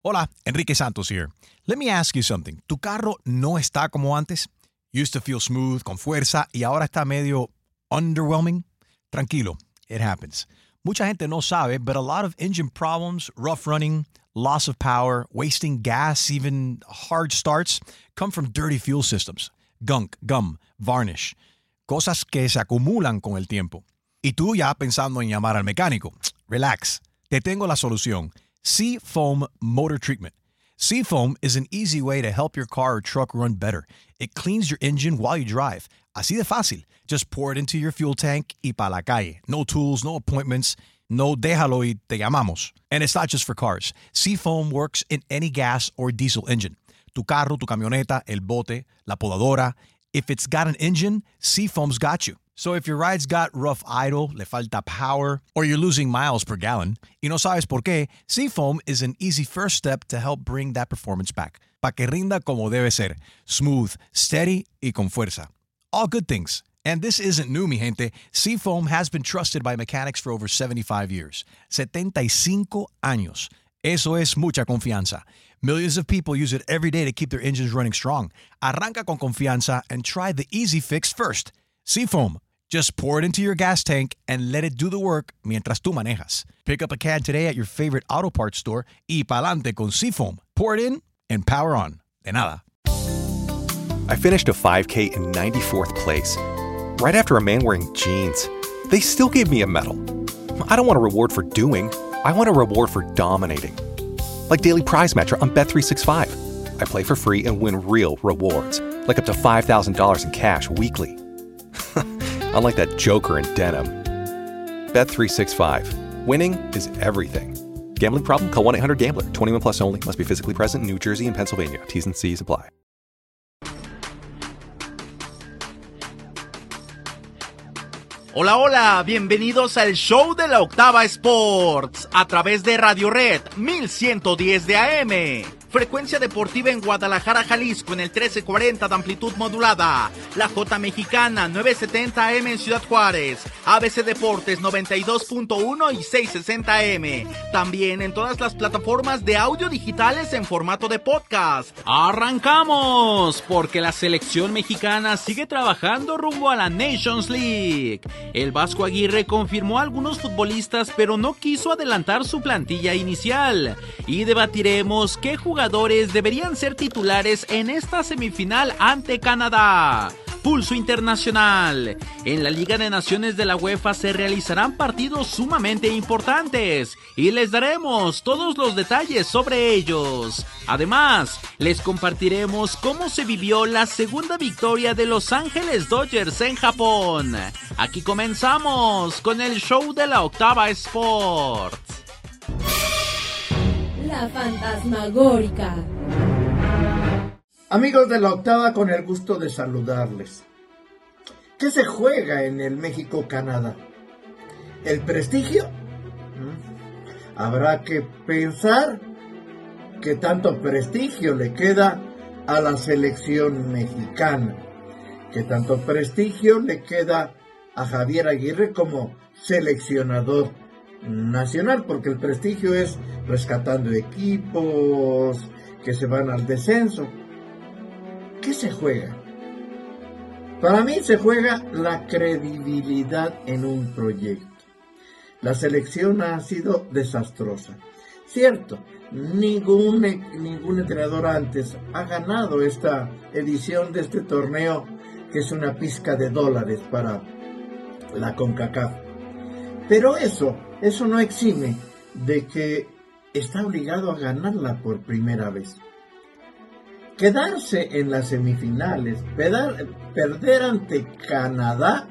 Hola, Enrique Santos here. Let me ask you something. ¿Tu carro no está como antes? Used to feel smooth, con fuerza, y ahora está medio underwhelming? Tranquilo, it happens. Mucha gente no sabe, but a lot of engine problems, rough running, loss of power, wasting gas, even hard starts, come from dirty fuel systems. Gunk, gum, varnish. Cosas que se acumulan con el tiempo. Y tú ya pensando en llamar al mecánico. Relax. Te tengo la solución. Seafoam Motor Treatment. Seafoam is an easy way to help your car or truck run better. It cleans your engine while you drive. Así de fácil. Just pour it into your fuel tank y pa' la calle. No tools, no appointments. No déjalo y te llamamos. And it's not just for cars. Seafoam works in any gas or diesel engine. Tu carro, tu camioneta, el bote, la podadora. If it's got an engine, Seafoam's got you. So if your ride's got rough idle, le falta power, or you're losing miles per gallon, y no sabes por qué, Seafoam is an easy first step to help bring that performance back. Pa' que rinda como debe ser. Smooth, steady, y con fuerza. All good things. And this isn't new, mi gente. Seafoam has been trusted by mechanics for over 75 years. 75 años. Eso es mucha confianza. Millions of people use it every day to keep their engines running strong. Arranca con confianza and try the easy fix first. Seafoam. Just pour it into your gas tank and let it do the work mientras tú manejas. Pick up a can today at your favorite auto parts store y pa'lante con Seafoam. Pour it in and power on. De nada. I finished a 5K in 94th place, right after a man wearing jeans. They still gave me a medal. I don't want a reward for doing. I want a reward for dominating. Like Daily Prize Match on Bet365. I play for free and win real rewards, like up to $5,000 in cash weekly. Unlike that joker in denim. Bet365. Winning is everything. Gambling problem? Call 1-800-GAMBLER. 21 plus only. Must be physically present in New Jersey and Pennsylvania. T's and C's apply. Hola, hola, bienvenidos al show de la Octava Sports a través de Radio Red 1110 de AM. Frecuencia deportiva en Guadalajara, Jalisco en el 1340 de amplitud modulada. La J Mexicana 970 AM en Ciudad Juárez. ABC Deportes 92.1 y 660 AM. También en todas las plataformas de audio digitales en formato de podcast. ¡Arrancamos! Porque la selección mexicana sigue trabajando rumbo a la Nations League. El Vasco Aguirre confirmó a algunos futbolistas, pero no quiso adelantar su plantilla inicial. Y debatiremos qué jugadores deberían ser titulares en esta semifinal ante Canadá. Pulso internacional. En la Liga de Naciones de la UEFA se realizarán partidos sumamente importantes y les daremos todos los detalles sobre ellos. Además, les compartiremos cómo se vivió la segunda victoria de Los Ángeles Dodgers en Japón. Aquí comenzamos con el show de la Octava Sports. La Fantasmagórica. Amigos de la Octava, con el gusto de saludarles. ¿Qué se juega en el México-Canadá? ¿El prestigio? Habrá que pensar qué tanto prestigio le queda a la selección mexicana. ¿Qué tanto prestigio le queda a Javier Aguirre como seleccionador nacional? Porque el prestigio es rescatando equipos que se van al descenso. ¿Qué se juega? Para mí se juega la credibilidad en un proyecto. La selección ha sido desastrosa. Cierto, ningún entrenador antes ha ganado esta edición de este torneo, que es una pizca de dólares para la CONCACAF. Pero eso no exime de que está obligado a ganarla por primera vez. Quedarse en las semifinales, perder ante Canadá,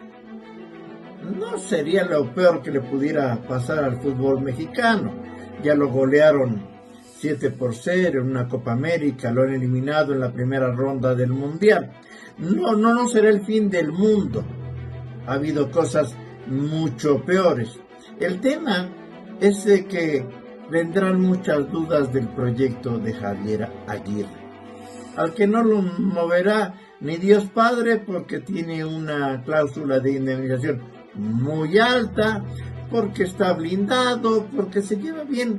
no sería lo peor que le pudiera pasar al fútbol mexicano. Ya lo golearon 7-0 en una Copa América, lo han eliminado en la primera ronda del Mundial. No será el fin del mundo. Ha habido cosas mucho peores. El tema es de que vendrán muchas dudas del proyecto de Javier Aguirre, al que no lo moverá ni Dios Padre, porque tiene una cláusula de indemnización muy alta, porque está blindado, porque se lleva bien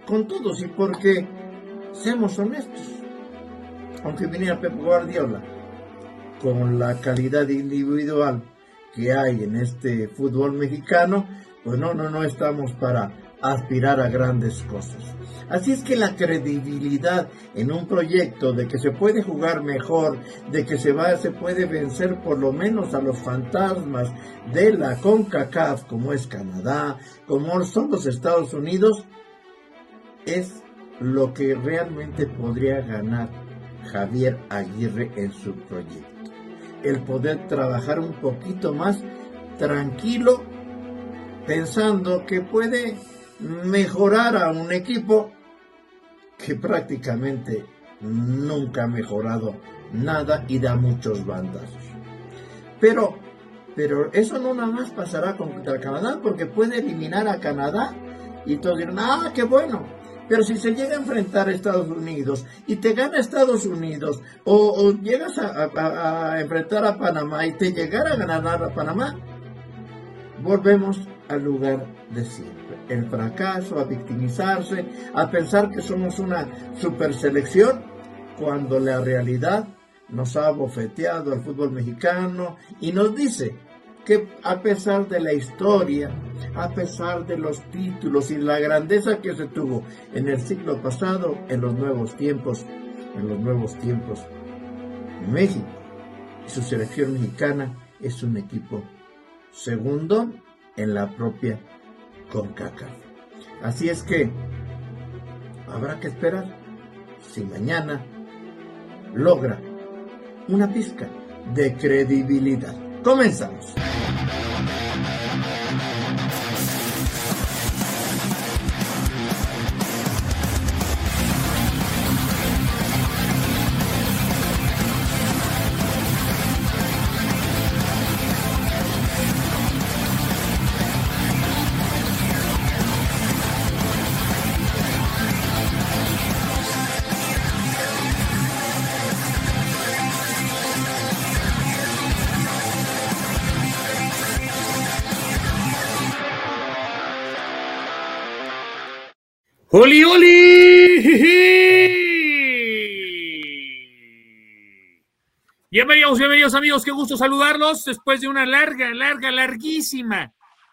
con todos, y porque, seamos honestos, aunque viniera Pep Guardiola, con la calidad individual que hay en este fútbol mexicano, pues no estamos para aspirar a grandes cosas. Así es que la credibilidad en un proyecto de que se puede jugar mejor, de que se puede vencer por lo menos a los fantasmas de la CONCACAF, como es Canadá, como son los Estados Unidos, es lo que realmente podría ganar Javier Aguirre en su proyecto. El poder trabajar un poquito más tranquilo, pensando que puede mejorar a un equipo que prácticamente nunca ha mejorado nada y da muchos bandazos. Pero eso no nada más pasará contra Canadá, porque puede eliminar a Canadá y todos dirán, qué bueno. Pero si se llega a enfrentar a Estados Unidos y te gana Estados Unidos, o llegas a enfrentar a Panamá y te llegara a ganar a Panamá, volvemos al lugar de siempre. El fracaso, a victimizarse, a pensar que somos una super selección, cuando la realidad nos ha bofeteado al fútbol mexicano y nos dice que a pesar de la historia, a pesar de los títulos y la grandeza que se tuvo en el siglo pasado, en los nuevos tiempos, México y su selección mexicana es un equipo segundo en la propia CONCACAF. Así es que habrá que esperar si mañana logra una pizca de credibilidad. Comenzamos. ¡Oli, oli! Bienvenidos amigos, qué gusto saludarlos después de una larguísima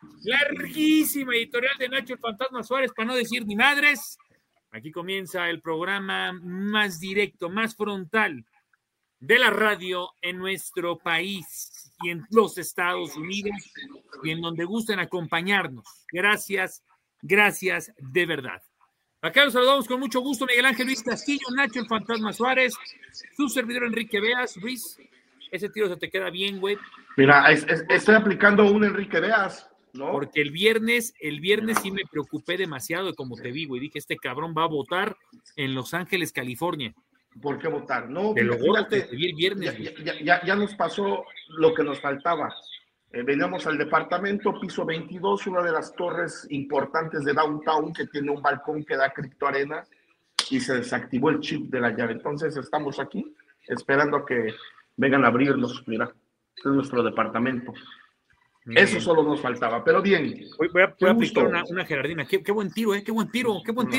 editorial de Nacho el Fantasma Suárez, para no decir ni madres. Aquí comienza el programa más directo, más frontal de la radio en nuestro país y en los Estados Unidos y en donde gusten acompañarnos. Gracias de verdad. Acá los saludamos con mucho gusto, Miguel Ángel Luis Castillo, Nacho el Fantasma Suárez, su servidor Enrique Beas. Luis, ese tiro se te queda bien, güey. Mira, estoy aplicando un Enrique Beas, ¿no? Porque el viernes sí me preocupé demasiado de cómo te vi, güey. Dije, este cabrón va a votar en Los Ángeles, California. ¿Por qué votar? No, te lo juro que te vi el viernes. Ya nos pasó lo que nos faltaba. Veníamos al departamento, piso 22, una de las torres importantes de Downtown, que tiene un balcón que da criptoarena, y se desactivó el chip de la llave. Entonces estamos aquí esperando a que vengan a abrirnos. Mira, este es nuestro departamento. Bien. Eso solo nos faltaba, pero bien. Voy a aplicar una Gerardina. Qué buen tiro, qué buen tiro.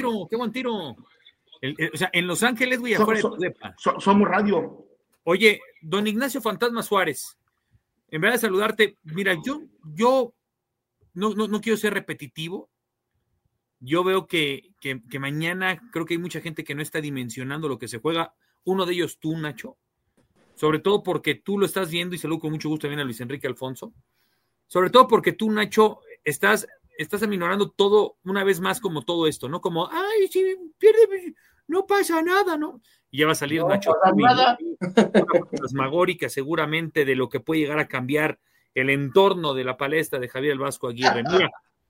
O sea, en Los Ángeles, güey, afuera de tu depa. Somos radio. Oye, don Ignacio Fantasma Suárez, en verdad de saludarte, mira, yo no quiero ser repetitivo. Yo veo que mañana creo que hay mucha gente que no está dimensionando lo que se juega. Uno de ellos tú, Nacho. Sobre todo porque tú lo estás viendo, y saludo con mucho gusto también a Luis Enrique Alfonso. Sobre todo porque tú, Nacho, estás aminorando todo una vez más, como todo esto, ¿no? Como, ay, si pierde, no pasa nada, ¿no? Y ya va a salir no Nacho. Nada. Una fantasmagórica seguramente de lo que puede llegar a cambiar el entorno de la palestra de Javier el Vasco Aguirre. Mira,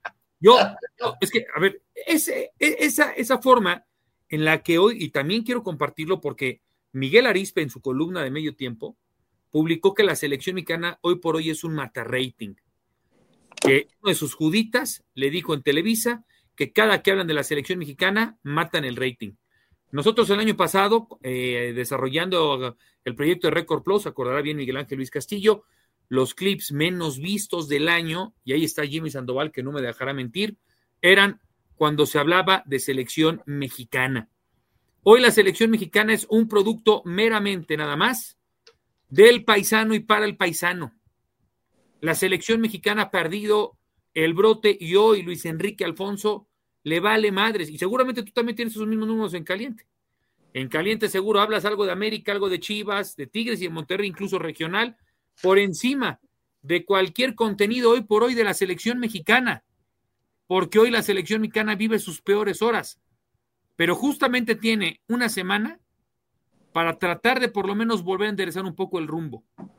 es que, a ver, esa forma en la que hoy, y también quiero compartirlo porque Miguel Arizpe en su columna de Medio Tiempo publicó que la selección mexicana hoy por hoy es un mata-rating. Que uno de sus juditas le dijo en Televisa que cada que hablan de la selección mexicana matan el rating. Nosotros el año pasado, desarrollando el proyecto de Record Plus, acordará bien Miguel Ángel Luis Castillo, los clips menos vistos del año, y ahí está Jimmy Sandoval, que no me dejará mentir, eran cuando se hablaba de selección mexicana. Hoy la selección mexicana es un producto meramente nada más del paisano y para el paisano. La selección mexicana ha perdido el brote y hoy Luis Enrique Alfonso le vale madres. Y seguramente tú también tienes esos mismos números en caliente. En caliente seguro hablas algo de América, algo de Chivas, de Tigres y de Monterrey, incluso regional, por encima de cualquier contenido hoy por hoy de la selección mexicana. Porque hoy la selección mexicana vive sus peores horas. Pero justamente tiene una semana para tratar de por lo menos volver a enderezar un poco el rumbo.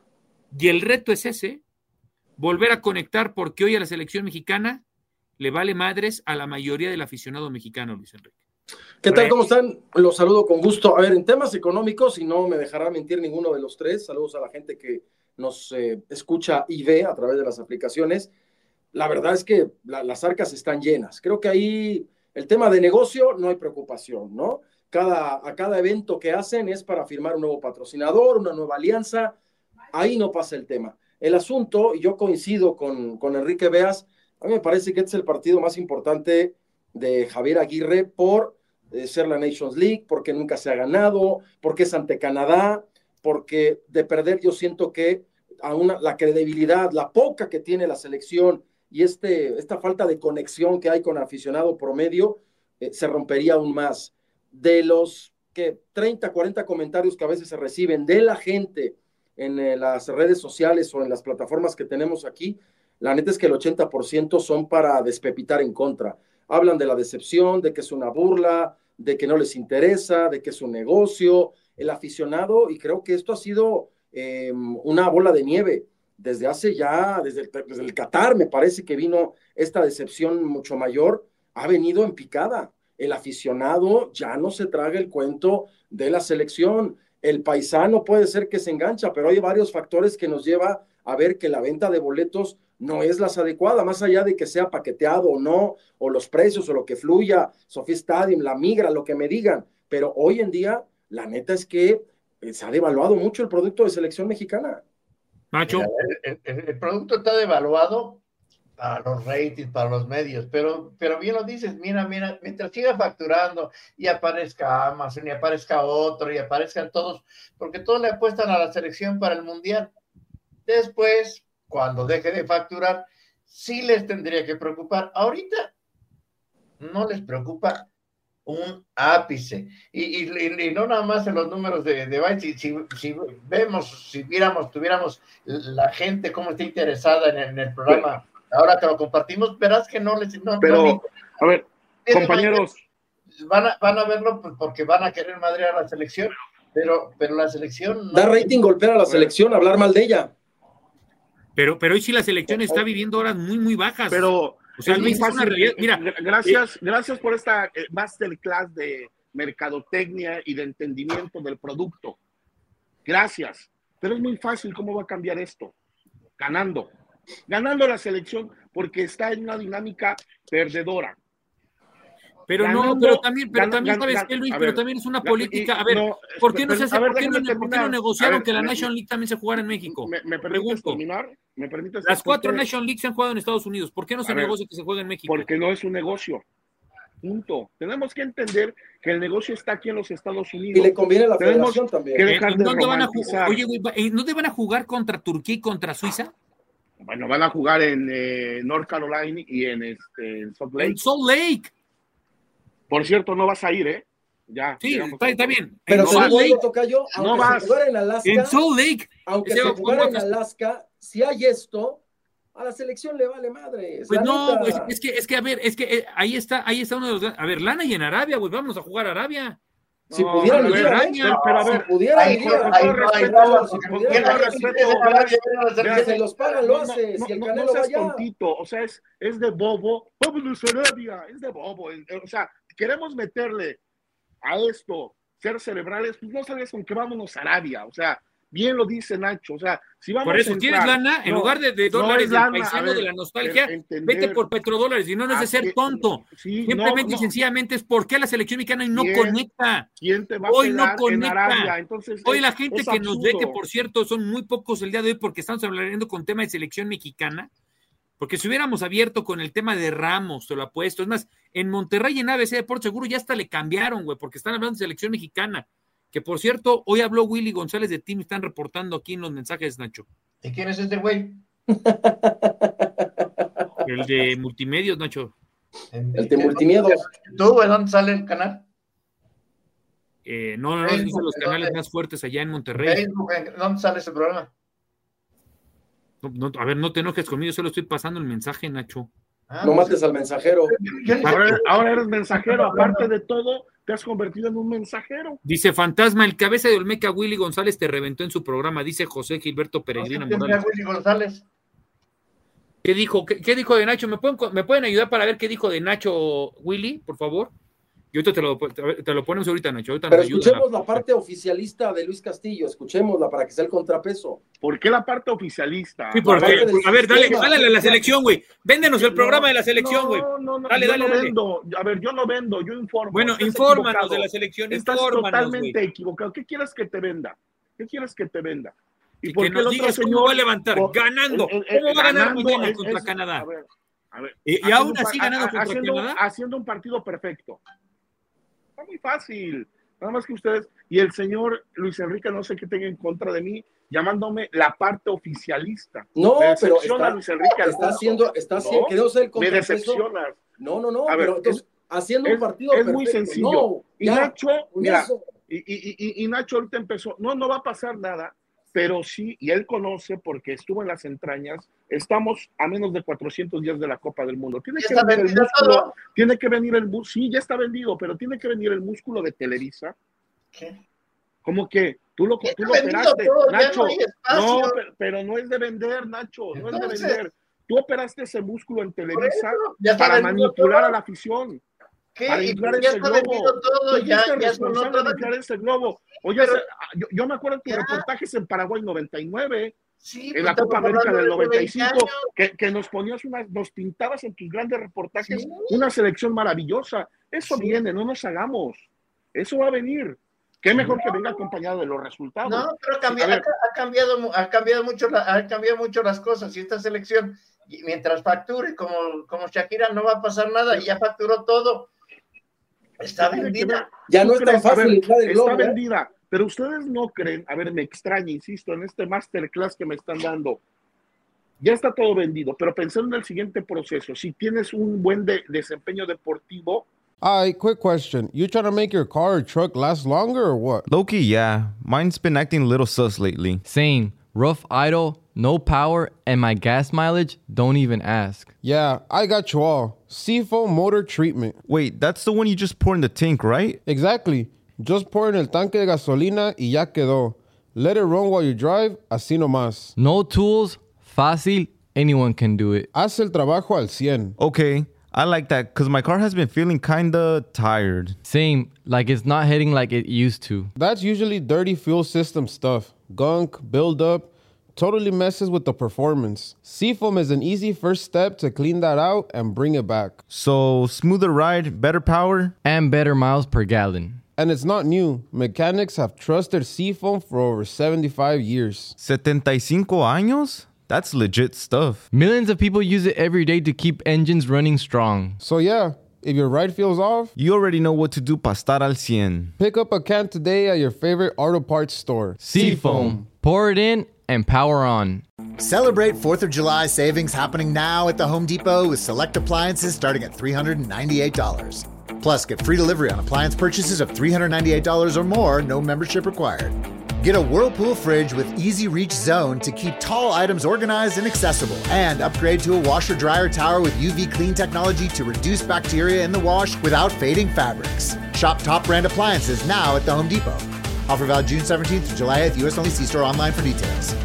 Y el reto es ese, volver a conectar, porque hoy a la selección mexicana le vale madres a la mayoría del aficionado mexicano, Luis Enrique. ¿Qué tal? ¿Cómo están? Los saludo con gusto. A ver, en temas económicos, y no me dejará mentir ninguno de los tres, saludos a la gente que nos escucha y ve a través de las aplicaciones. La verdad es que las arcas están llenas. Creo que ahí el tema de negocio no hay preocupación, ¿no? A cada evento que hacen es para firmar un nuevo patrocinador, una nueva alianza. Ahí no pasa el tema. El asunto, y yo coincido con Enrique Beas, a mí me parece que este es el partido más importante de Javier Aguirre por ser la Nations League, porque nunca se ha ganado, porque es ante Canadá, porque de perder yo siento que la credibilidad, la poca que tiene la selección y esta falta de conexión que hay con aficionado promedio, se rompería aún más. De los 30, 40 comentarios que a veces se reciben de la gente en las redes sociales o en las plataformas que tenemos aquí, la neta es que el 80% son para despepitar en contra. Hablan de la decepción, de que es una burla, de que no les interesa, de que es un negocio, el aficionado, y creo que esto ha sido una bola de nieve. Desde el Qatar me parece que vino esta decepción mucho mayor, ha venido en picada. El aficionado ya no se traga el cuento de la selección. El paisano puede ser que se engancha, pero hay varios factores que nos lleva a ver que la venta de boletos no es la adecuada, más allá de que sea paqueteado o no, o los precios o lo que fluya, Sofía Stadium, la migra, lo que me digan. Pero hoy en día, la neta es que se ha devaluado mucho el producto de selección mexicana. Macho. El producto está devaluado para los ratings, para los medios, pero bien lo dices, mira, mientras siga facturando y aparezca Amazon y aparezca otro y aparezcan todos, porque todos le apuestan a la selección para el Mundial. Después, cuando deje de facturar, sí les tendría que preocupar. Ahorita no les preocupa un ápice. Y no nada más en los números de Byte. Si tuviéramos la gente cómo está interesada en el programa, ahora que lo compartimos, verás que no les... a ver, compañeros... Van a verlo porque van a querer madrear a la selección, pero la selección... Da rating golpear a la selección, hablar mal de ella. Pero hoy sí la selección está viviendo horas muy, muy bajas. Pero o sea, es muy Luis, fácil. Mira, gracias por esta masterclass de mercadotecnia y de entendimiento del producto. Gracias. Pero es muy fácil. ¿Cómo va a cambiar esto? Ganando la selección, porque está en una dinámica perdedora. Pero también sabes qué, Luis, pero también es una política. A ver, ¿por qué no negociaron que la Nation League también se jugara en México? ¿Me permites terminar? Las 4 Nation League se han jugado en Estados Unidos. ¿Por qué no se negocia que se juegue en México? Porque no es un negocio. Punto. Tenemos que entender que el negocio está aquí en los Estados Unidos. Y le conviene a la federación también. Que dejar de romantizar. Oye, güey, ¿dónde van a jugar contra Turquía y contra Suiza? Bueno, van a jugar en North Carolina y en Salt Lake. En Salt Lake. Por cierto, no vas a ir, ¿eh? Ya. Sí, está bien. Pero en Salt Lake, tocayo, aunque no vas. se jugara en Alaska, en Salt Lake. Aunque se jugara en Alaska, si hay esto, a la selección le vale madre. Pues no, pues es que a ver, ahí está uno de los... A ver, lana y en Arabia, güey, vamos a jugar a Arabia. Si pudieran ir a Arabia, pero a ver, si pudieran ir a se los pagan, lo hace. Si el Canelo va allá. Tontito, o sea, es de bobo. Vámonos a Arabia, es de bobo. O sea, queremos meterle a esto, ser cerebrales, pues no sabes con qué vámonos a Arabia. O sea, bien lo dice Nacho, o sea, si vamos por eso a entrar, tienes lana, en lugar de dólares del paisano de la nostalgia, vete por petrodólares, y no es de ser tonto, simplemente y sencillamente es por qué la selección mexicana no conecta. ¿Quién te va hoy a no conecta. En Arabia? Entonces, hoy la gente que absurdo. nos ve, que por cierto son muy pocos el día de hoy porque estamos hablando con tema de selección mexicana, Porque si hubiéramos abierto con el tema de Ramos, te lo apuesto. Es más, en Monterrey, en ABC Deportes seguro ya hasta le cambiaron, güey, porque están hablando de selección mexicana. Que por cierto, hoy habló Willy González de Team, están reportando aquí en los mensajes, Nacho. ¿Y quién es este güey? El de Multimedios, Nacho. El de Multimedios. ¿Tú, güey, dónde sale el canal? No, es de los canales más fuertes allá en Monterrey. Facebook, ¿dónde sale ese programa? No, a ver, no te enojes conmigo, solo estoy pasando el mensaje, Nacho. No mates al mensajero. Ahora eres mensajero, aparte de todo, te has convertido en un mensajero. Dice Fantasma, el cabeza de Olmeca Willy González te reventó en su programa, dice José Gilberto Peregrino Morales. Willy González? ¿Qué dijo? ¿Qué dijo de Nacho? ¿Me pueden ayudar para ver qué dijo de Nacho Willy, por favor? Y ahorita te lo ponemos ahorita, Nacho. Ahorita pero escuchemos la parte oficialista de Luis Castillo, escuchémosla para que sea el contrapeso. ¿Por qué la parte oficialista? Sí, porque, a ver, dale a la selección, güey. Véndenos el programa de la selección, güey. No, dale. Vendo. A ver, yo no vendo, yo informo. Bueno, infórmanos de la selección, Estás totalmente equivocado. ¿Qué quieres que te venda? ¿Y por qué nos digas cómo va a levantar? Ganando. ¿Cómo va a ganar mañana contra Canadá? A ver. Y aún así ganando contra Canadá. Haciendo un partido perfecto. Está muy fácil. Nada más que ustedes, y el señor Luis Enrique, no sé qué tenga en contra de mí, llamándome la parte oficialista. No, pero Luis Enrique está haciendo, quedó ser el contrapeso. Me decepcionas. No, a ver, pero entonces, haciendo un partido es perfecto. muy sencillo. No, y ya, Nacho, mira, y Nacho ahorita empezó, no va a pasar nada, pero sí, y él conoce porque estuvo en las entrañas, estamos a menos de 400 días de la Copa del Mundo. Tiene que venir el músculo, sí, ya está vendido, pero tiene que venir el músculo de Televisa. ¿Qué? Como que tú lo operaste, todo, Nacho. No, pero no es de vender, Nacho, no es de vender. Tú operaste ese músculo en Televisa para manipular a la afición. ¿Qué? Para inflar Ya ese está globo. vendido todo, ya responsable de inflar ese globo. Oye, yo me acuerdo de tus reportajes en Paraguay 99, sí, en la Copa América del 95, que nos ponías nos pintabas en tus grandes reportajes una selección maravillosa. Eso viene, no nos hagamos. Eso va a venir. Qué mejor que venga acompañado de los resultados. No, pero ha cambiado mucho las cosas, y esta selección, mientras facture como Shakira, no va a pasar nada, y ya facturó todo. Está vendida. Ya no es tan fácil. Está vendida, pero ustedes no creen, a ver, me extraña, insisto, en este masterclass que me están dando, ya está todo vendido, pero pensando en el siguiente proceso, si tienes un buen desempeño deportivo. Quick question. You trying to make your car or truck last longer or what? Low-key, yeah. Mine's been acting a little sus lately. Same. Rough idle, no power, and my gas mileage, don't even ask. Yeah, I got you all. Seafoam motor treatment. Wait, that's the one you just pour in the tank, right? Exactly. Just pour en el tanque de gasolina y ya quedó. Let it run while you drive, así nomás. No tools, fácil, anyone can do it. Haz el trabajo al 100. Okay, I like that because my car has been feeling kinda tired. Same, like it's not hitting like it used to. That's usually dirty fuel system stuff. Gunk, buildup, totally messes with the performance. Seafoam is an easy first step to clean that out and bring it back. So, smoother ride, better power? And better miles per gallon. And it's not new. Mechanics have trusted Seafoam for over 75 years. 75 años? That's legit stuff. Millions of people use it every day to keep engines running strong. So yeah, if your ride feels off, you already know what to do para estar al 100. Pick up a can today at your favorite auto parts store. Seafoam. Pour it in and power on. Celebrate 4th of July savings happening now at the Home Depot with select appliances starting at $398. Plus, get free delivery on appliance purchases of $398 or more, no membership required. Get a Whirlpool fridge with easy reach zone to keep tall items organized and accessible. And upgrade to a washer-dryer tower with UV clean technology to reduce bacteria in the wash without fading fabrics. Shop top brand appliances now at the Home Depot. Offer valid June 17th to July 8th. US only. See store online for details.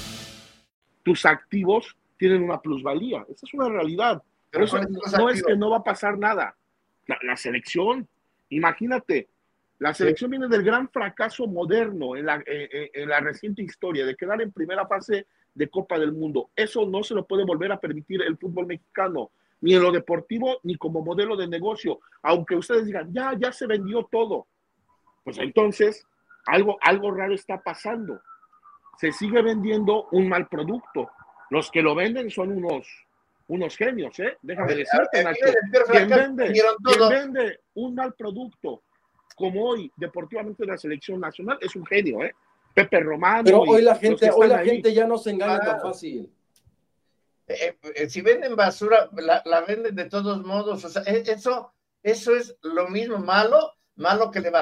Tus activos tienen una plusvalía. Esa es una realidad. Pero eso no es que no va a pasar nada. La selección, imagínate, la selección viene del gran fracaso moderno en la reciente historia, de quedar en primera fase de Copa del Mundo. Eso no se lo puede volver a permitir el fútbol mexicano, ni en lo deportivo, ni como modelo de negocio. Aunque ustedes digan, ya se vendió todo. Pues entonces, algo raro está pasando. Se sigue vendiendo un mal producto. Los que lo venden son unos unos genios, ¿eh? Déjame A ver, decirte, a Nacho. ver, pero Quien acá vende, vinieron quien todos. vende un mal producto como hoy, deportivamente de la selección nacional, es un genio, ¿eh? Pepe Romano. Pero hoy la los que gente, están ahí. ya no se engaña tan fácil. Si venden basura, la venden de todos modos. O sea, eso es lo mismo malo que les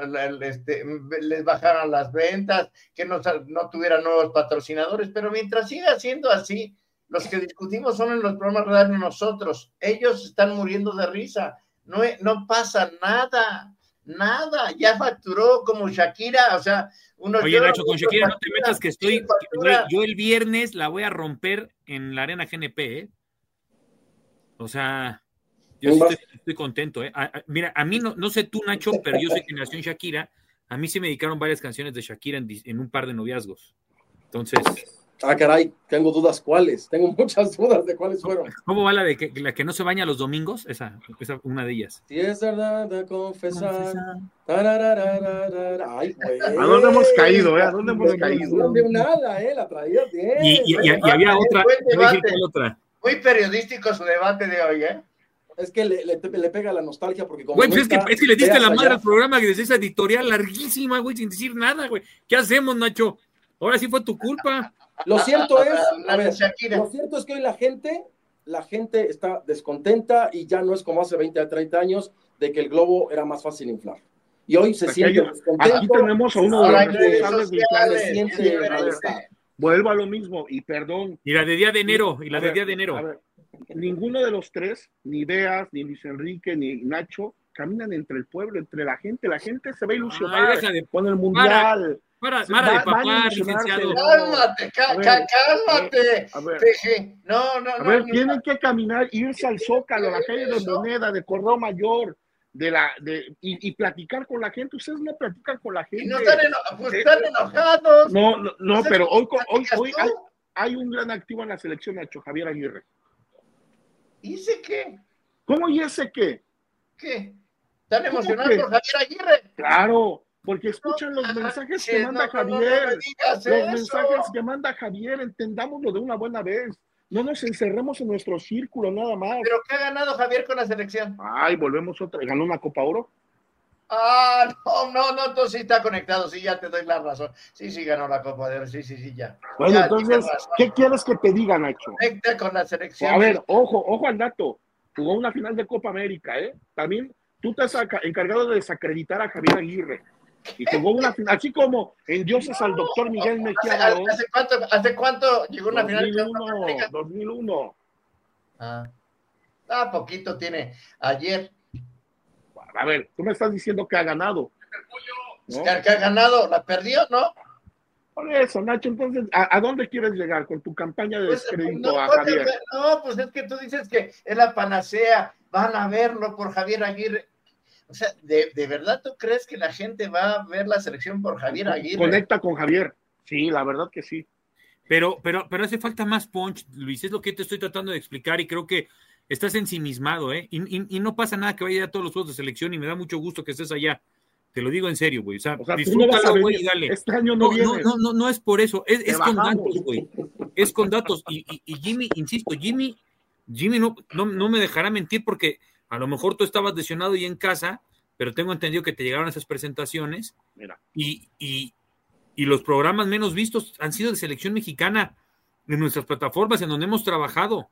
bajaran las ventas, que no tuvieran nuevos patrocinadores, pero mientras siga siendo así, los que discutimos son en los programas de radio nosotros. Ellos están muriendo de risa. No pasa nada. Ya facturó como Shakira, o sea, Oye, Nacho, con Shakira no te metas que yo el viernes la voy a romper en la Arena GNP, ¿eh? O sea, yo estoy contento, ¿eh? Mira, a mí no sé tú, Nacho, pero yo soy generación Shakira. A mí sí me dedicaron varias canciones de Shakira en un par de noviazgos. Entonces... Ah, caray, tengo dudas cuáles. Tengo muchas dudas de cuáles fueron. ¿Cómo va la la que no se baña los domingos? Esa una de ellas. Si es verdad de confesar. Ay, güey. ¿A dónde hemos caído, ¿A dónde hemos caído? No de nada, la traía bien. Y había otra. Muy periodístico su debate de hoy, ¿eh? Es que le pega la nostalgia porque como güey, pues es que le diste la madre al programa desde esa editorial larguísima, güey, sin decir nada, güey. ¿Qué hacemos, Nacho? Ahora sí fue tu culpa. Lo cierto es que hoy la gente está descontenta y ya no es como hace 20 a 30 años de que el globo era más fácil inflar. Y hoy se siente descontento. Aquí tenemos a uno de los responsables de inflar. Vuelvo a lo mismo, y perdón. Y la de día de enero, A ver, ninguno de los tres, ni Beas, ni Luis Enrique, ni Nacho, caminan entre el pueblo, entre la gente. La gente se ve ilusionada con el Mundial. Para de papá, licenciado. Cálmate. A ver, tienen que caminar, irse al Zócalo, a la calle de Moneda, de Correo Mayor, y platicar con la gente. Ustedes no platican con la gente. Y no están enojados. No, pero hoy hay un gran activo en la selección, Nacho, Javier Aguirre. ¿Y ese qué? ¿Cómo y ese qué? ¿Qué? ¿Están emocionados por Javier Aguirre? Claro. Porque escuchan los mensajes que manda Javier. Los mensajes que manda Javier, entendámoslo de una buena vez. No nos encerremos en nuestro círculo nada más. ¿Pero qué ha ganado Javier con la selección? Ay, volvemos otra. ¿Ganó una Copa Oro? No, tú sí está conectado. Sí, ya te doy la razón. Sí, ganó la Copa de Oro. Sí, ya. Bueno, ya, entonces, ¿qué quieres que te diga, Nacho? Conecta con la selección. A ver, ojo al dato. Jugó una final de Copa América, ¿eh? También tú te has encargado de desacreditar a Javier Aguirre. Y jugó una final, así como en Dioses al doctor Miguel Mejía Barón. ¿Hace cuánto llegó una final? 2001. Poquito tiene. Ayer. A ver, tú me estás diciendo que ha ganado. ¿No? Que ha ganado, la perdió, ¿no? Por eso, Nacho, entonces, ¿a dónde quieres llegar con tu campaña de descrédito a Javier? Pues es que tú dices que es la panacea, van a verlo por Javier Aguirre. O sea, ¿de verdad tú crees que la gente va a ver la selección por Javier Aguirre? Conecta con Javier. Sí, la verdad que sí. Pero hace falta más punch, Luis. Es lo que te estoy tratando de explicar y creo que estás ensimismado, ¿eh? Y no pasa nada que vaya a todos los juegos de selección y me da mucho gusto que estés allá. Te lo digo en serio, güey. O sea disfrútalo, güey, y dale. Este año no es por eso. Es con datos, güey. Es con datos. Y Jimmy, insisto, Jimmy no me dejará mentir porque a lo mejor tú estabas lesionado y en casa, pero tengo entendido que te llegaron esas presentaciones. Mira. Y los programas menos vistos han sido de selección mexicana en nuestras plataformas en donde hemos trabajado.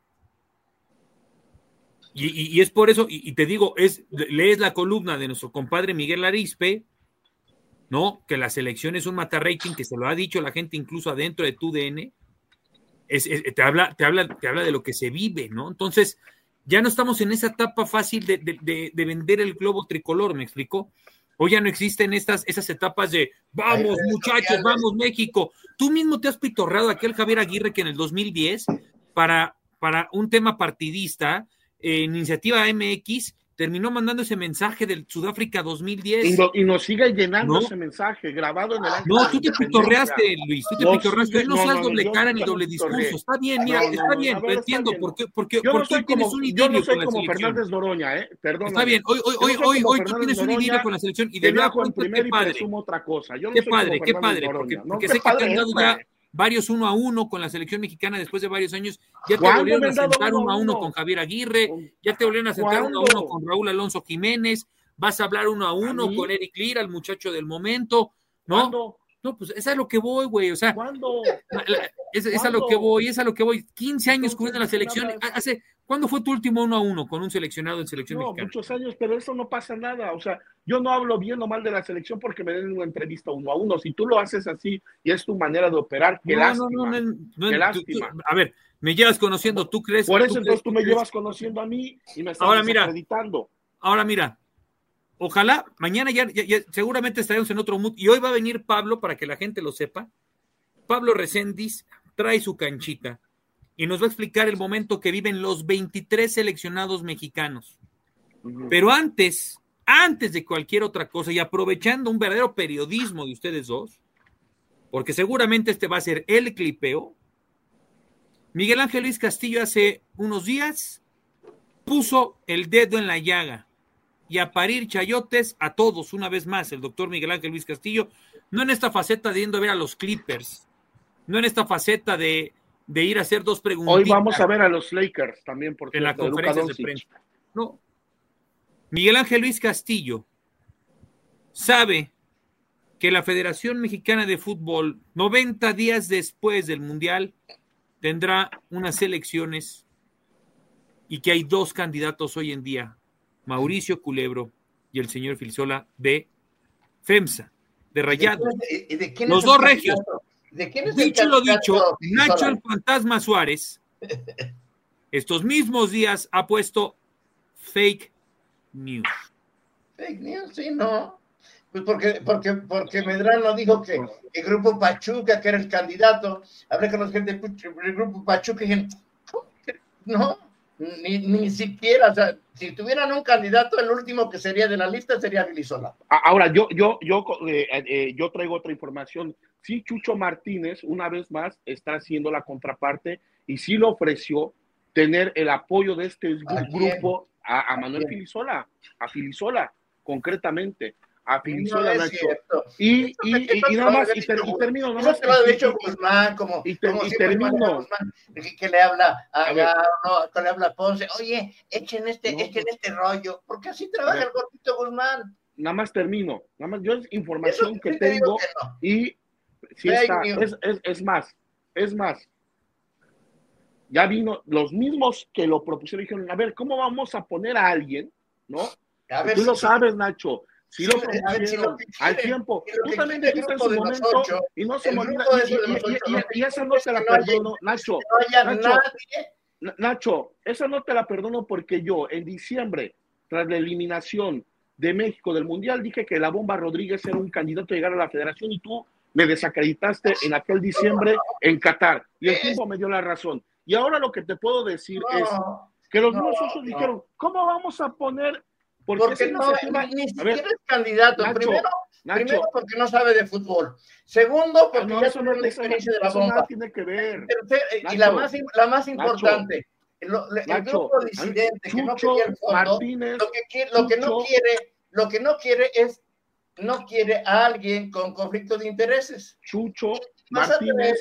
Y es por eso, y te digo, lees la columna de nuestro compadre Miguel Arizpe, ¿no? Que la selección es un mata rating, que se lo ha dicho la gente incluso adentro de tu DN. Te habla de lo que se vive, ¿no? Entonces, ya no estamos en esa etapa fácil de vender el globo tricolor, ¿me explico? Hoy ya no existen esas etapas de vamos muchachos, vamos México. Tú mismo te has pitorreado aquel Javier Aguirre que en el 2010 para un tema partidista en Iniciativa MX terminó mandando ese mensaje del Sudáfrica 2010. Y nos sigue llenando ese mensaje grabado en el año. No, tú te pitorreaste, Luis, tú te pitorreaste. No seas doble cara ni doble discurso. Está bien, mira, está bien, lo entiendo. Porque tú tienes un idilio con la selección. Fernández Noroña, perdón. Está bien, hoy tú tienes un idilio con la selección y de verdad, qué padre. Qué padre, porque sé que te han dado ya varios 1-1 con la selección mexicana después de varios años. Ya te volvieron a sentar 1-1 con Javier Aguirre, ya te volvieron a sentar 1-1 con Raúl Alonso Jiménez, vas a hablar 1-1 con Eric Lira, el muchacho del momento, ¿no? ¿Cuándo? No, pues es a lo que voy, güey, o sea, ¿Cuándo? Es a lo que voy, 15 años cubriendo la selección. ¿Cuándo fue tu último 1-1 con un seleccionado en selección mexicana? Muchos años, pero eso no pasa nada, o sea, yo no hablo bien o mal de la selección porque me den una entrevista 1-1, si tú lo haces así y es tu manera de operar, qué lástima, qué lástima. A ver, me llevas conociendo, ¿tú crees? Por eso entonces tú me llevas conociendo a mí y me estás desacreditando. Ahora mira, ojalá, mañana ya seguramente estaremos en otro mood, y hoy va a venir Pablo, para que la gente lo sepa. Pablo Recendis trae su canchita y nos va a explicar el momento que viven los 23 seleccionados mexicanos. Pero antes de cualquier otra cosa, y aprovechando un verdadero periodismo de ustedes dos, porque seguramente este va a ser el clipeo, Miguel Ángel Luis Castillo hace unos días puso el dedo en la llaga y a parir chayotes a todos, una vez más, el doctor Miguel Ángel Luis Castillo, no en esta faceta de yendo a ver a los Clippers, no en esta faceta de ir a hacer dos preguntas. Hoy vamos a ver a los Lakers también, por en la conferencia de prensa. No. Miguel Ángel Luis Castillo sabe que la Federación Mexicana de Fútbol, 90 días después del Mundial, tendrá unas elecciones y que hay dos candidatos hoy en día, Mauricio Culebro y el señor Filsola de FEMSA, de Rayados. Los dos regios. ¿De quién es dicho lo dicho, Nacho el Fantasma Suárez, estos mismos días ha puesto fake news. Fake news, sí, no. Pues porque Medrano dijo que el Grupo Pachuca, que era el candidato, hablé con los gente del Grupo Pachuca y dijeron, no, ni siquiera, o sea, si tuvieran un candidato, el último que sería de la lista sería Filisola. Ahora, yo traigo otra información. Sí, Chucho Martínez, una vez más, está haciendo la contraparte y sí le ofreció tener el apoyo de este grupo a Manuel Filisola, a Filisola, concretamente. A Filisola, no Nacho. Y nada más, y termino. Nada más, eso te lo ha dicho Guzmán, como termino. Que le habla a Garo, que le habla a Ponce. Oye, echen este rollo, porque así trabaja el gordito Guzmán. Nada más termino. Nada más, yo es información que tengo y si está, es más. Ya vino, los mismos que lo propusieron dijeron, a ver, ¿cómo vamos a poner a alguien? ¿No? Tú lo sabes, Nacho. Si lo propusieron al tiempo, tú también dijiste en su momento y no se me olvida, y esa no te la perdono, Nacho, esa no te la perdono porque yo en diciembre, tras la eliminación de México del Mundial, dije que la Bomba Rodríguez era un candidato a llegar a la federación y tú me desacreditaste en aquel diciembre en Qatar y el tiempo me dio la razón. Y ahora lo que te puedo decir es que los mismos socios dijeron, ¿cómo vamos a poner? Porque ni siquiera es candidato. Nacho, primero porque no sabe de fútbol. Segundo porque ya eso no es la experiencia de la bomba. Nada tiene que ver. Y la más importante, el grupo disidente que no quería el fondo, lo que no quiere es a alguien con conflicto de intereses. Chucho Martínez.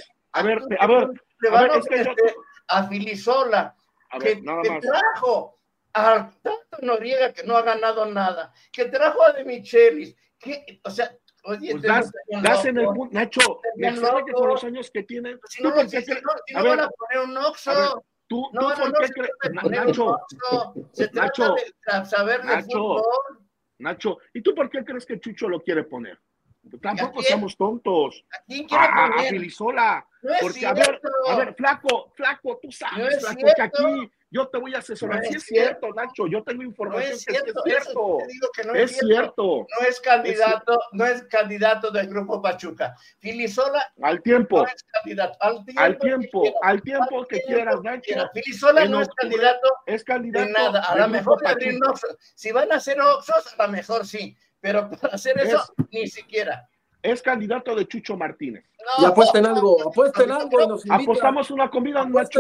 A Filisola, que trajo a tanto Noriega que no ha ganado nada, que trajo a De Michelis, o sea, oye, pues das en el punto, Nacho, me extraña que con los años que tienen, si no van a poner un Oxxo, tú por qué crees, Nacho, se trata de saber de fútbol. Nacho, ¿y tú por qué crees que Chucho lo quiere poner? Tampoco seamos tontos. A Filisola. No es porque, cierto. a ver, flaco, tú sabes, no flaco, que aquí yo te voy a asesorar. Sí es cierto, Nacho, yo tengo información que es cierto. Es cierto. No es candidato del Grupo Pachuca. Filisola al tiempo. No es candidato. Al tiempo que quieras, Nacho. Filisola no es candidato. Es candidato de nada. A lo mejor de abrir Oxxos. Si van a hacer Oxxos, a lo mejor sí. Pero para hacer eso, ni siquiera. Es candidato de Chucho Martínez. Y apuesten algo y nos invitan. Apostamos una comida, Nacho.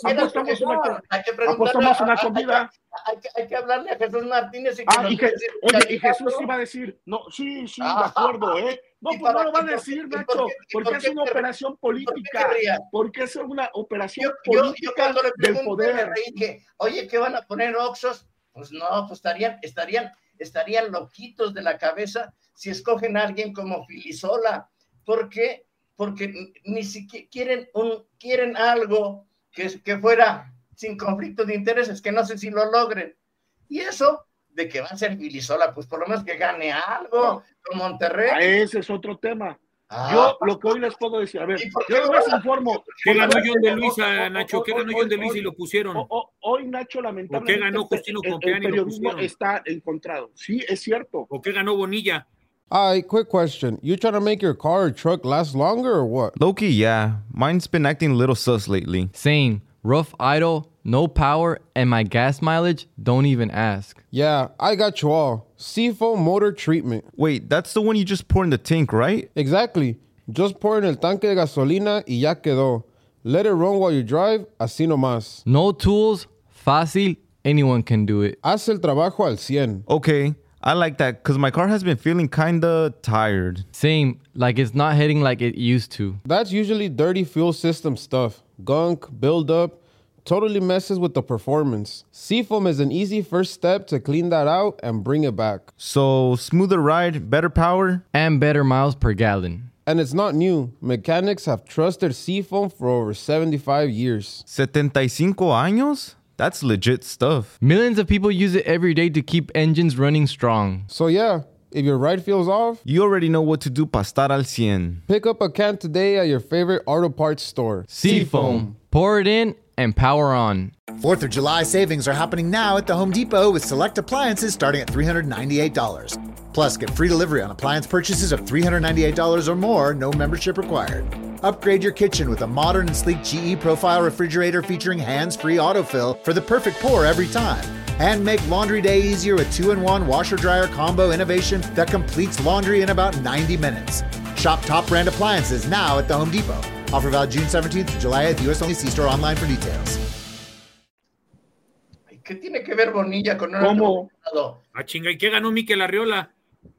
Apostamos una comida. Hay que hablarle a Jesús Martínez. Y Jesús iba a decir, no, sí, de acuerdo, ¿eh? No, pues no lo va a decir, Nacho, porque es una operación política. Porque es una operación política del poder. Oye, ¿qué van a poner Oxxos? Pues no, pues estarían loquitos de la cabeza si escogen a alguien como Filisola. ¿Por qué? Porque ni siquiera quieren algo que fuera sin conflicto de intereses, que no sé si lo logren. Y eso de que va a ser Filisola, pues por lo menos que gane algo con Monterrey. Ese es otro tema. Yo lo que hoy les puedo decir, a ver, yo les informo. ¿Qué ganó John de Luis, Nacho? ¿Qué ganó John de Luis y lo pusieron? Hoy, Nacho, lamentablemente, ¿qué ganó Justino Compeán y lo periodismo pusieron? Está encontrado. Sí, es cierto. ¿O qué ganó Bonilla? Quick question. You trying to make your car or truck last longer or what? Low-key, yeah. Mine's been acting a little sus lately. Same. Rough idle, no power, and my gas mileage, don't even ask. Yeah, I got you all. Seafoam motor treatment. Wait, that's the one you just pour in the tank, right? Exactly. Just pour in el tanque de gasolina y ya quedó. Let it run while you drive, así nomás. No tools, fácil, anyone can do it. Haz el trabajo al 100. Okay, I like that because my car has been feeling kinda tired. Same, like it's not hitting like it used to. That's usually dirty fuel system stuff. Gunk, buildup, totally messes with the performance. Seafoam is an easy first step to clean that out and bring it back. So, smoother ride, better power? And better miles per gallon. And it's not new. Mechanics have trusted Seafoam for over 75 years. 75 años? That's legit stuff. Millions of people use it every day to keep engines running strong. So yeah, if your ride feels off, you already know what to do para estar al 100. Pick up a can today at your favorite auto parts store. Seafoam. Pour it in and power on. 4th of July savings are happening now at the Home Depot with select appliances starting at $398. Plus, get free delivery on appliance purchases of $398 or more, no membership required. Upgrade your kitchen with a modern and sleek GE Profile refrigerator featuring hands-free autofill for the perfect pour every time. And make laundry day easier with 2-in-1 washer-dryer combo innovation that completes laundry in about 90 minutes. Shop top brand appliances now at the Home Depot. Offer valid June 17th to July 8th. U.S. only. See store online for details. ¿Qué tiene que ver Bonilla con un ¿Cómo? Ah, chinga, ¿y qué ganó Mikel Arriola?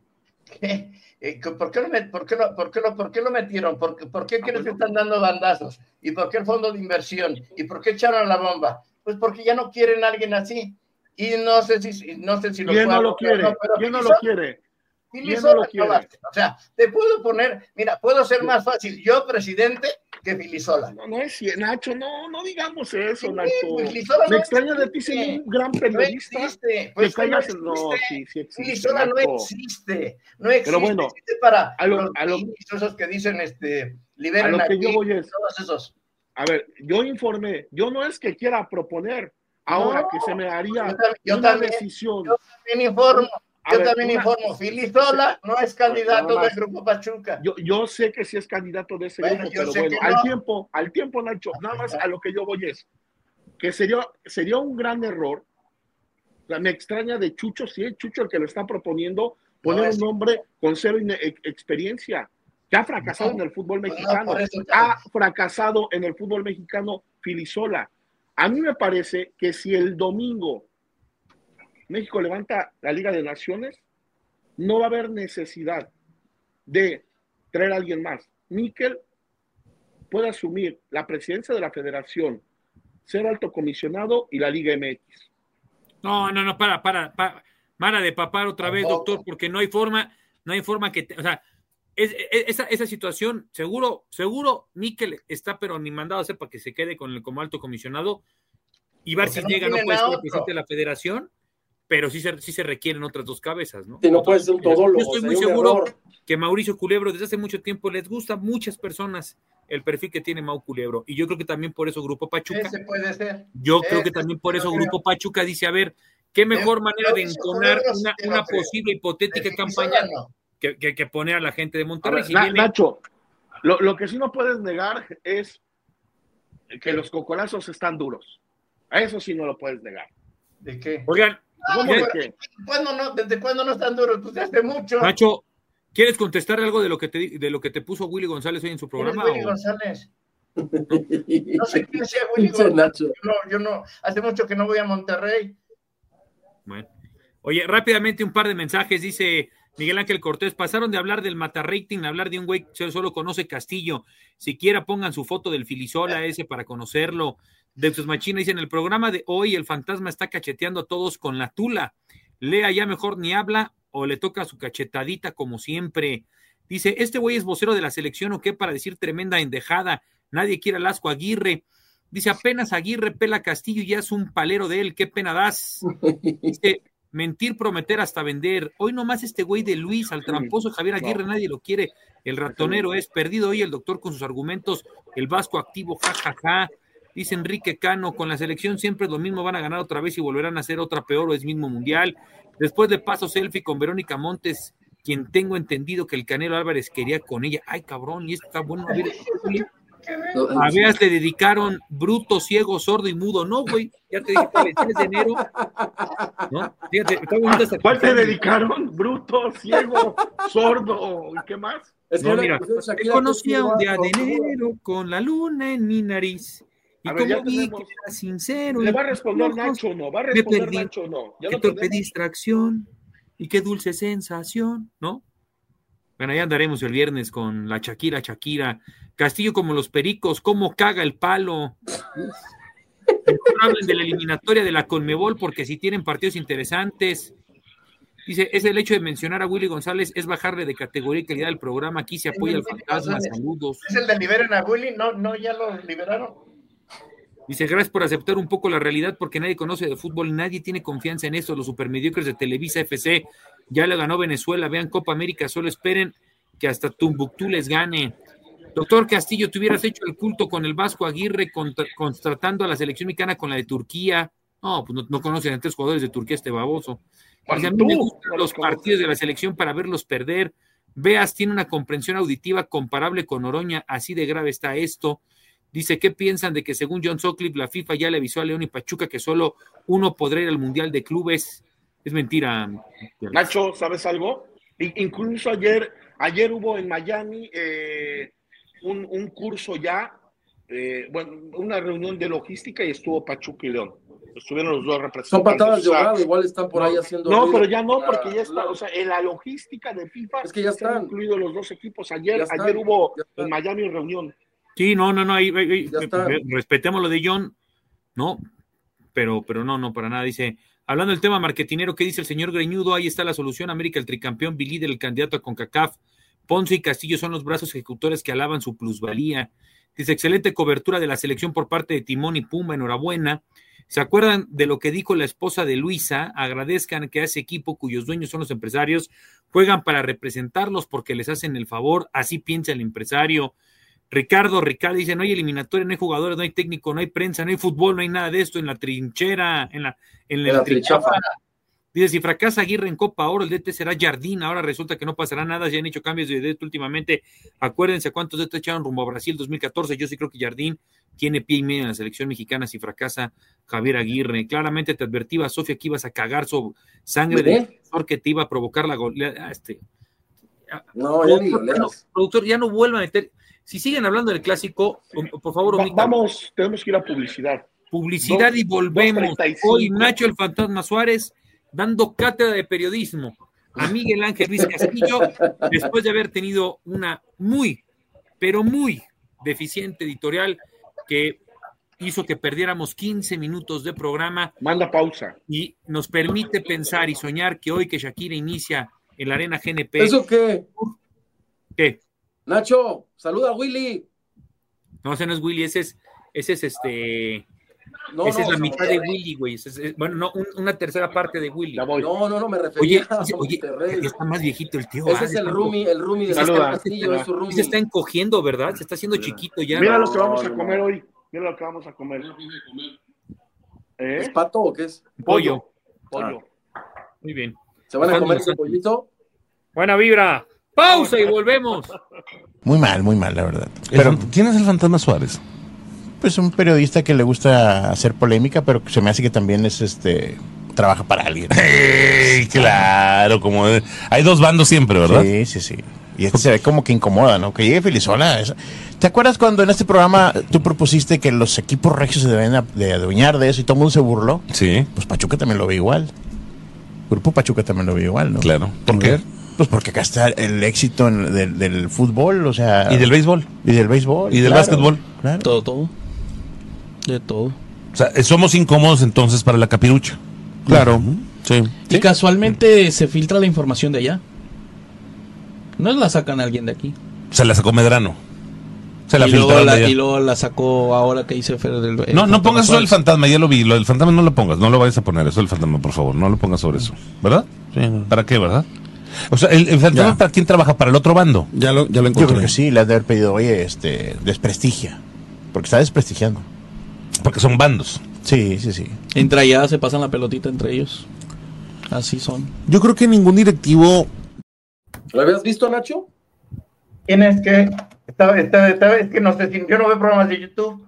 ¿Por qué lo metieron? ¿Por qué crees que están dando bandazos? ¿Y por qué el fondo de inversión? ¿Y por qué echaron la bomba? Pues porque ya no quieren a alguien así. Y no sé si lo ¿Quién no lo quiere? ¿Quién no lo quiere? ¿Quién no lo quiere? O sea, te puedo poner, mira, puedo ser más fácil yo presidente que Filisola. No es cierto, Nacho, no digamos eso, sí, Nacho. Me extraña de ti ser un gran periodista. No existe. Pues no existe. Filisola no existe. No existe. Pero bueno, existe para esos que dicen, liberen a lo que aquí, yo voy es, todos esos. A ver, yo informé, yo no es que quiera proponer ahora que se me haría una decisión. Yo también informo. Informo, Filisola no es candidato del Grupo Pachuca. Yo sé que sí es candidato de ese grupo, pero bueno, al tiempo, Nacho, nada más a lo que yo voy es que sería un gran error. Me extraña de Chucho, si es Chucho el que lo está proponiendo, poner un hombre con cero experiencia, que ha fracasado en el fútbol mexicano. Ha fracasado en el fútbol mexicano Filisola. A mí me parece que si el domingo México levanta la Liga de Naciones, no va a haber necesidad de traer a alguien más. Mikel puede asumir la presidencia de la federación, ser alto comisionado y la Liga MX. No, para de papar otra vez, doctor, porque no hay forma que, o sea, esa situación, seguro, Mikel está pero ni mandado a hacer para que se quede como alto comisionado, y Barcis llega, no puede ser presidente de la federación, pero sí se requieren otras dos cabezas, ¿no? Sí, no puede ser un todólogo. Yo estoy muy seguro que Mauricio Culebro desde hace mucho tiempo les gusta a muchas personas el perfil que tiene Mau Culebro, y yo creo que también por eso Grupo Pachuca. Ese puede ser. Yo creo que también por eso Grupo Pachuca dice, a ver, qué mejor manera de entonar una posible hipotética campaña que poner a la gente de Monterrey. Nacho, lo que sí no puedes negar es que los cocolazos están duros. A eso sí no lo puedes negar. ¿De qué? Oigan, ¿Desde cuándo no están duros? Pues hace mucho. Nacho, ¿Quieres contestar algo de lo que te puso Willy González hoy en su programa? Willy González. No sé quién sea Willy González. Yo no, hace mucho que no voy a Monterrey. Bueno. Oye, rápidamente un par de mensajes, dice Miguel Ángel Cortés, pasaron de hablar del mata-rating a hablar de un güey que solo conoce Castillo, siquiera pongan su foto del Filisola ese para conocerlo. Dexos Machina dice, en el programa de hoy el fantasma está cacheteando a todos con la tula, Lea ya mejor ni habla o le toca su cachetadita como siempre. Dice, este güey es vocero de la selección o qué para decir tremenda endejada, nadie quiere al Asco Aguirre. Dice, apenas Aguirre pela Castillo y ya es un palero de él, qué pena das. Dice, mentir, prometer hasta vender. Hoy nomás este güey de Luis, al tramposo Javier Aguirre, nadie lo quiere. El ratonero es perdido hoy el doctor con sus argumentos, el Vasco activo, jajaja. Dice Enrique Cano, con la selección siempre es lo mismo, van a ganar otra vez y volverán a hacer otra peor o es mismo mundial. Después de paso selfie con Verónica Montes, quien tengo entendido que el Canelo Álvarez quería con ella. Ay, cabrón, y esto está bueno. A Beas le dedicaron bruto, ciego, sordo y mudo. No, güey, ya te dije, el 3 de enero. ¿No? Fíjate, está bonito hasta. ¿Cuál te dedicaron? Bruto, ciego, sordo, ¿y qué más? No, mira, te conocía un día de enero con la luna en mi nariz. Y a ver, como vi que era sincero. ¿Le va a responder Nacho o no? ¿Va a responder Nacho o no? Qué torpe distracción y qué dulce sensación, ¿no? Bueno, ahí andaremos el viernes con la Shakira. Castillo como los pericos, cómo caga el palo. Hablen de la eliminatoria de la Conmebol porque si tienen partidos interesantes. Dice, es el hecho de mencionar a Willy González, es bajarle de categoría y calidad del programa. Aquí se apoya al fantasma, saludos. ¿Es el de liberen a Willy? No, ya lo liberaron. Dice, gracias por aceptar un poco la realidad porque nadie conoce de fútbol, nadie tiene confianza en eso, los supermediocres de Televisa FC, ya le ganó Venezuela, vean Copa América, solo esperen que hasta Tumbuctú les gane. Doctor Castillo, te hubieras hecho el culto con el Vasco Aguirre contratando a la selección mexicana con la de Turquía. No, pues no conocen a 3 jugadores de Turquía este baboso. Dice, a mí me gustan los partidos de la selección para verlos perder. Veas, tiene una comprensión auditiva comparable con Oroña, así de grave está esto. Dice, ¿qué piensan de que según John Sutcliffe la FIFA ya le avisó a León y Pachuca que solo uno podrá ir al Mundial de Clubes? Es mentira. Nacho, ¿sabes algo? Incluso ayer hubo en Miami un curso ya, una reunión de logística y estuvo Pachuca y León. Estuvieron los dos representantes. Son patadas de ahogado, igual están por ahí haciendo. No, pero ya no, porque ya está. O sea, en la logística de FIFA es que ya están incluidos los dos equipos. Ayer hubo en Miami reunión. Sí, no, ahí respetemos lo de John, ¿no? Pero no, para nada. Dice, hablando del tema marketinero, ¿qué dice el señor Greñudo? Ahí está la solución, América, el tricampeón, Billy, el candidato a CONCACAF, Ponce y Castillo son los brazos ejecutores que alaban su plusvalía. Dice, excelente cobertura de la selección por parte de Timón y Pumba, enhorabuena. ¿Se acuerdan de lo que dijo la esposa de Luisa? Agradezcan que a ese equipo cuyos dueños son los empresarios, juegan para representarlos porque les hacen el favor, así piensa el empresario. Ricardo dice, no hay eliminatoria, no hay jugadores, no hay técnico, no hay prensa, no hay fútbol, no hay nada de esto en la trinchera, en la trinchafa. Dice, si fracasa Aguirre en Copa Oro, el DT será Jardín, ahora resulta que no pasará nada, ya han hecho cambios de DT últimamente, acuérdense cuántos DT echaron rumbo a Brasil 2014, yo sí creo que Jardín tiene pie y medio en la selección mexicana si fracasa Javier Aguirre. Claramente te advertía, Sofía, que ibas a cagar su sangre de defensor que te iba a provocar la goleada. Productor, ya no vuelvan a meter. Si siguen hablando del clásico, por favor, vamos, tenemos que ir a publicidad. Publicidad y volvemos. Hoy Nacho el Fantasma Suárez dando cátedra de periodismo a Miguel Ángel Luis Castillo, después de haber tenido una muy, pero muy deficiente editorial que hizo que perdiéramos 15 minutos de programa. Manda pausa. Y nos permite pensar y soñar que hoy que Shakira inicia en la Arena GNP. ¿Eso qué? ¿Qué? Nacho, saluda a Willy. No, ese no es Willy, ese es la mitad de Willy, güey. Una tercera parte de Willy. No, me refería oye, está más viejito el tío. Ese es el roomie de Castillo, es su roomie. Se está encogiendo, ¿verdad? Se está haciendo chiquito ya. Mira lo que vamos a comer hoy. Mira lo que vamos a comer. ¿Es pato o qué es? Pollo. Muy bien. ¿Se van a comer ese pollito? Buena vibra. Pausa y volvemos. Muy mal, la verdad. Pero ¿quién es el Fantasma Suárez? pues un periodista que le gusta hacer polémica, pero se me hace que también es trabaja para alguien. Claro, como hay dos bandos siempre, ¿verdad? Sí. Y se ve como que incomoda, ¿no? Que llegue Felizola. ¿Te acuerdas cuando en este programa tú propusiste que los equipos regios se deben de adueñar de eso y todo el mundo se burló? Sí. Pues Pachuca también lo ve igual. Grupo Pachuca también lo ve igual, ¿no? Claro. ¿Por qué? Pues porque acá está el éxito del fútbol, o sea... Y del béisbol. Y del béisbol. Y del básquetbol. Claro. Todo. De todo. O sea, somos incómodos entonces para la capirucha. Claro. Sí. Y casualmente se filtra la información de allá. No la sacan a alguien de aquí. Se la sacó Medrano. Se la y filtraron de allá. Y luego la sacó ahora que dice Fer del... No pongas eso del fantasma, ya lo vi. Lo del fantasma no lo pongas, no lo vayas a poner, eso del fantasma, por favor. No lo pongas sobre eso. ¿Verdad? Sí. ¿Para qué, verdad? O sea, ¿el fantasma para quién trabaja? ¿Para el otro bando? Ya lo encontré. Yo creo que sí, le has de haber pedido, oye, desprestigia. Porque está desprestigiando. Porque son bandos. Sí. Entre allá se pasan la pelotita entre ellos. Así son. Yo creo que ningún directivo... ¿Lo habías visto, Nacho? Tienes que... es que no sé si... Yo no veo programas de YouTube.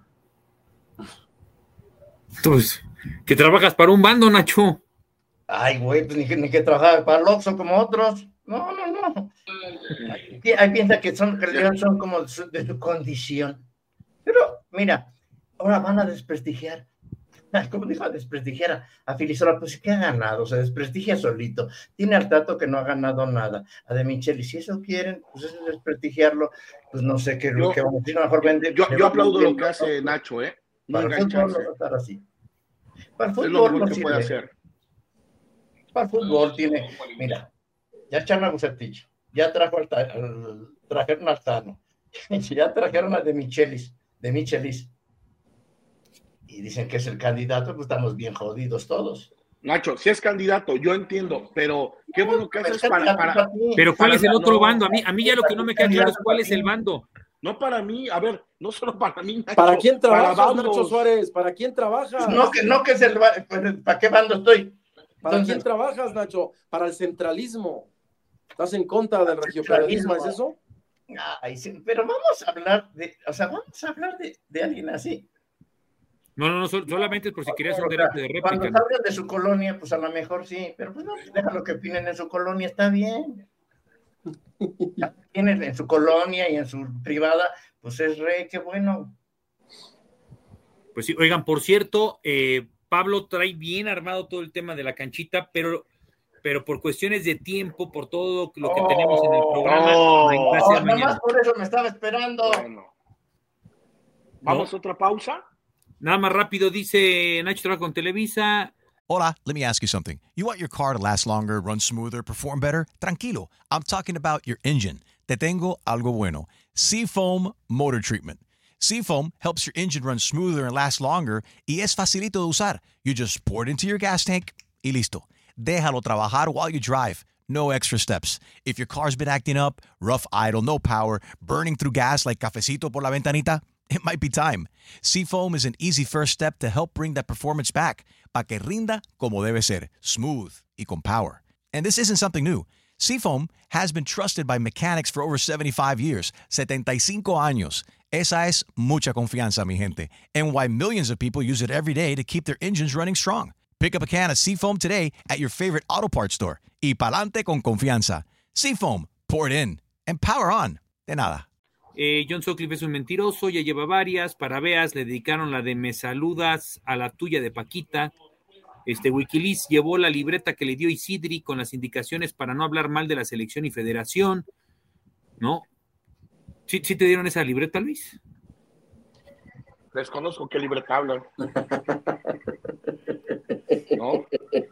Pues, que trabajas para un bando, Nacho. Ay, güey, pues ni que trabajar para el Oxxo como otros. No. Ahí piensa que son como de su condición. Pero, mira, ahora van a desprestigiar. ¿Cómo dijo? A desprestigiar a Filisola. Pues, ¿qué ha ganado? Se desprestigia solito. Tiene al Tato que no ha ganado nada. A De Micheli, si eso quieren, pues eso es desprestigiarlo. Pues no sé qué es lo que vamos a decir. Mejor vende. Yo aplaudo lo que hace Nacho, ¿eh? No para el fútbol no va a estar así. Para el fútbol no sirve. Puede hacer. Para el fútbol tiene... Mira, ya echaron a Bucetich, ya trajeron a Altano, ya trajeron a De Michelis. Y dicen que es el candidato, pues estamos bien jodidos todos. Nacho, si es candidato, yo entiendo, pero qué bueno que haces para... Pero ¿cuál es el otro bando? A mí ya lo que no me queda claro es cuál es el bando. No para mí, a ver, no solo para mí, Nacho. ¿Para quién trabajas, para Nacho Suárez? ¿Para quién trabajas? No que es el... ¿Para qué bando estoy? ¿Para quién trabajas, Nacho? Para el centralismo. ¿Estás en contra del regioperiodismo? ¿Es eso? Ay, sí, pero vamos a hablar de alguien así. No, solamente es por si querías un derecho de réplica. Cuando salgan de su colonia, pues a lo mejor sí, pero pues no, déjalo que opinen en su colonia, está bien. Tienen en su colonia y en su privada, pues es rey, qué bueno. Pues sí, oigan, por cierto, Pablo trae bien armado todo el tema de la canchita, pero por cuestiones de tiempo, por todo lo que tenemos en el programa, nomás por eso me estaba esperando. Bueno. ¿Vamos a otra pausa? Nada más rápido, dice Nacho, trabaja con Televisa. Hola, let me ask you something. You want your car to last longer, run smoother, perform better? Tranquilo, I'm talking about your engine. Te tengo algo bueno. Seafoam Motor Treatment. Seafoam helps your engine run smoother and last longer y es facilito de usar. You just pour it into your gas tank y listo. Déjalo trabajar while you drive. No extra steps. If your car's been acting up, rough idle, no power, burning through gas like cafecito por la ventanita, it might be time. Seafoam is an easy first step to help bring that performance back, para que rinda como debe ser, smooth y con power. And this isn't something new. Seafoam has been trusted by mechanics for over 75 years, 75 años. Esa es mucha confianza, mi gente, and why millions of people use it every day to keep their engines running strong. Pick up a can of Seafoam today at your favorite auto parts store. Y pa'lante con confianza. Seafoam, pour it in, and power on. De nada. John Sutcliffe es un mentiroso, ya lleva varias. Para Veas le dedicaron la de Me Saludas a la tuya de Paquita. Wikileaks llevó la libreta que le dio Isidri con las indicaciones para no hablar mal de la selección y federación, ¿no? ¿Sí te dieron esa libreta, Luis? Desconozco qué libreta hablan. ¿No?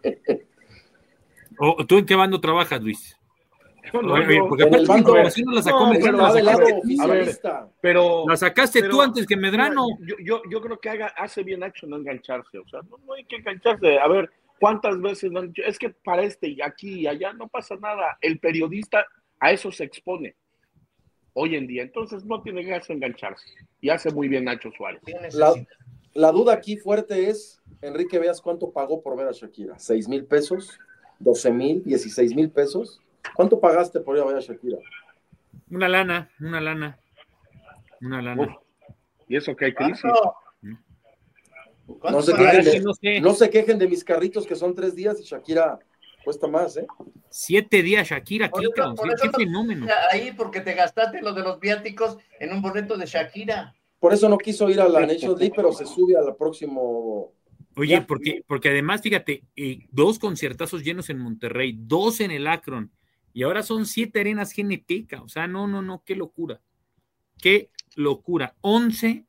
¿Tú en qué bando trabajas, Luis? Porque en el bando, si no la sacó Medrano, pero la sacaste tú antes que Medrano. Yo creo que hace bien Nacho no engancharse, o sea, no hay que engancharse. A ver, ¿cuántas veces no han dicho? Es que para y aquí y allá no pasa nada. El periodista a eso se expone hoy en día, entonces no tiene que engancharse. Y hace muy bien Nacho Suárez. La duda aquí fuerte es, Enrique, veas cuánto pagó por ver a Shakira. $6,000 pesos, $12,000, $16,000 pesos. ¿Cuánto pagaste por ir a ver a Shakira? Una lana. ¿Y eso que hay crisis? No se quejen de mis carritos que son 3 días y Shakira cuesta más, 7 días Shakira, Por qué eso fenómeno. Ahí porque te gastaste lo de los viáticos en un boleto de Shakira. Por eso no quiso ir a la Nations League, pero se sube al próximo. Oye, porque además, fíjate, 2 conciertazos llenos en Monterrey, 2 en el Akron, y ahora son 7 arenas GNP, o sea, no, qué locura. 11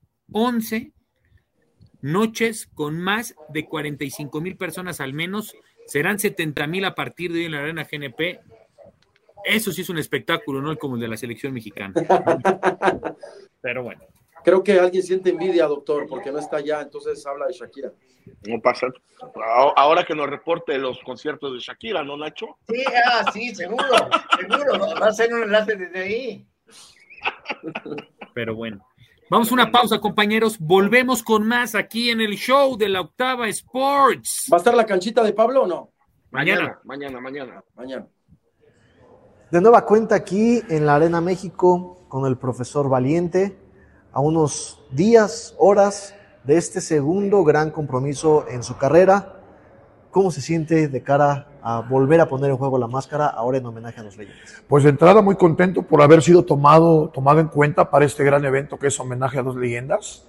noches con más de 45,000 personas al menos, serán 70,000 a partir de hoy en la arena GNP. Eso sí es un espectáculo, no como el de la selección mexicana. Pero bueno. Creo que alguien siente envidia, doctor, porque no está allá, entonces habla de Shakira. No pasa. Ahora que nos reporte los conciertos de Shakira, ¿no, Nacho? Sí, seguro. Va a ser un enlace desde ahí. Pero bueno. Vamos a una pausa, compañeros. Volvemos con más aquí en el show de la Octava Sports. ¿Va a estar la canchita de Pablo o no? Mañana. De nueva cuenta aquí en la Arena México con el profesor Valiente, a unos días, horas de este segundo gran compromiso en su carrera. ¿Cómo se siente de cara a volver a poner en juego la máscara ahora en homenaje a los Leyendas? Pues de entrada muy contento por haber sido tomado en cuenta para este gran evento que es homenaje a 2 leyendas.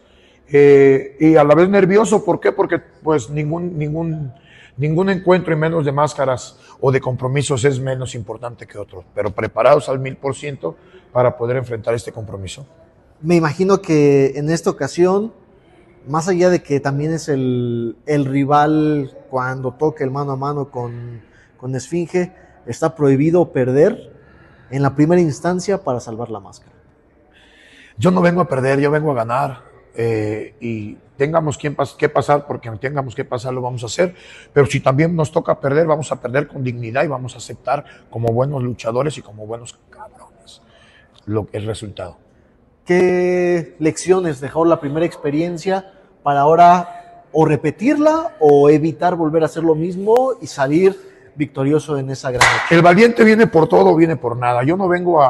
Y a la vez nervioso, ¿por qué? Porque pues ningún encuentro y menos de máscaras o de compromisos es menos importante que otro, pero preparados al 1000% para poder enfrentar este compromiso. Me imagino que en esta ocasión, más allá de que también es el rival cuando toque el mano a mano con Esfinge, está prohibido perder en la primera instancia para salvar la máscara. Yo no vengo a perder, yo vengo a ganar. Y tengamos que pasar, porque tengamos que pasar, lo vamos a hacer. Pero si también nos toca perder, vamos a perder con dignidad y vamos a aceptar como buenos luchadores y como buenos cabrones el resultado. ¿Qué lecciones dejó la primera experiencia para ahora o repetirla o evitar volver a hacer lo mismo y salir victorioso en esa gran noche? El valiente viene por todo, viene por nada. Yo no vengo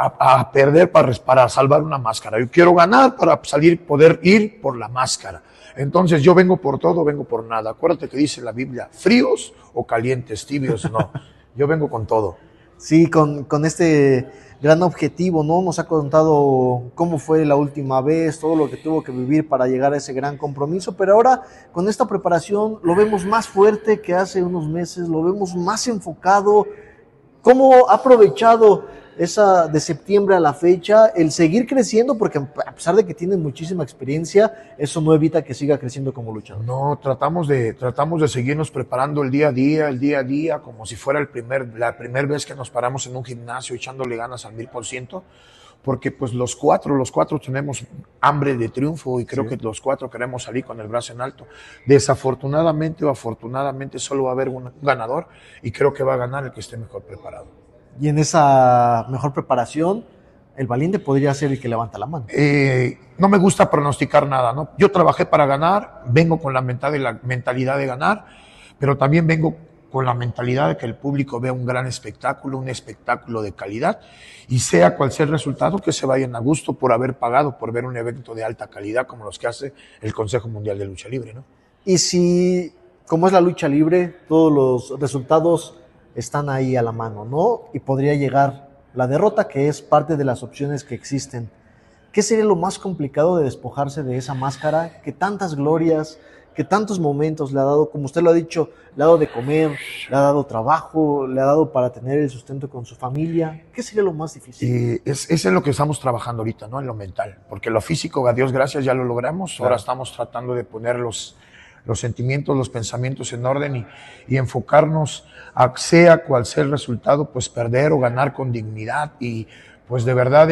a perder para salvar una máscara. Yo quiero ganar para poder ir por la máscara. Entonces yo vengo por todo, vengo por nada. Acuérdate que dice la Biblia, fríos o calientes, tibios, no. Yo vengo con todo. Sí, con este gran objetivo, ¿no? Nos ha contado cómo fue la última vez, todo lo que tuvo que vivir para llegar a ese gran compromiso, pero ahora con esta preparación lo vemos más fuerte que hace unos meses, lo vemos más enfocado. ¿Cómo ha aprovechado esa de septiembre a la fecha el seguir creciendo? Porque a pesar de que tiene muchísima experiencia, eso no evita que siga creciendo como luchador. No, tratamos de seguirnos preparando el día a día, como si fuera la primera vez que nos paramos en un gimnasio echándole ganas al 1000%, porque pues los cuatro tenemos hambre de triunfo y creo que los 4 queremos salir con el brazo en alto. Desafortunadamente o afortunadamente solo va a haber un ganador y creo que va a ganar el que esté mejor preparado. Y en esa mejor preparación, el valiente podría ser el que levanta la mano. No me gusta pronosticar nada, ¿no? Yo trabajé para ganar, vengo con la mentalidad de ganar, pero también vengo con la mentalidad de que el público vea un gran espectáculo, un espectáculo de calidad, y sea cual sea el resultado, que se vayan a gusto por haber pagado, por ver un evento de alta calidad como los que hace el Consejo Mundial de Lucha Libre, ¿no? Y si, como es la lucha libre, todos los resultados están ahí a la mano, ¿no? Y podría llegar la derrota, que es parte de las opciones que existen. ¿Qué sería lo más complicado de despojarse de esa máscara que tantas glorias, que tantos momentos le ha dado, como usted lo ha dicho, le ha dado de comer, le ha dado trabajo, le ha dado para tener el sustento con su familia? ¿Qué sería lo más difícil? Es en lo que estamos trabajando ahorita, ¿no? En lo mental, porque lo físico, a Dios gracias, ya lo logramos. Claro. Ahora estamos tratando de poner los sentimientos, los pensamientos en orden y enfocarnos a sea cual sea el resultado, pues perder o ganar con dignidad. Y pues de verdad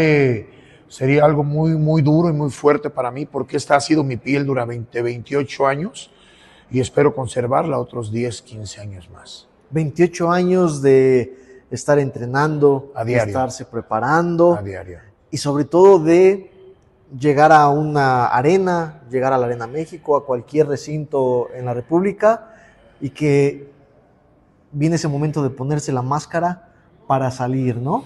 sería algo muy, muy duro y muy fuerte para mí, porque esta ha sido mi piel durante 28 años y espero conservarla otros 10, 15 años más. 28 años de estar entrenando, a diario, de estarse preparando. A diario. Y sobre todo de llegar a una arena, llegar a la Arena México, a cualquier recinto en la República, y que viene ese momento de ponerse la máscara para salir, ¿no?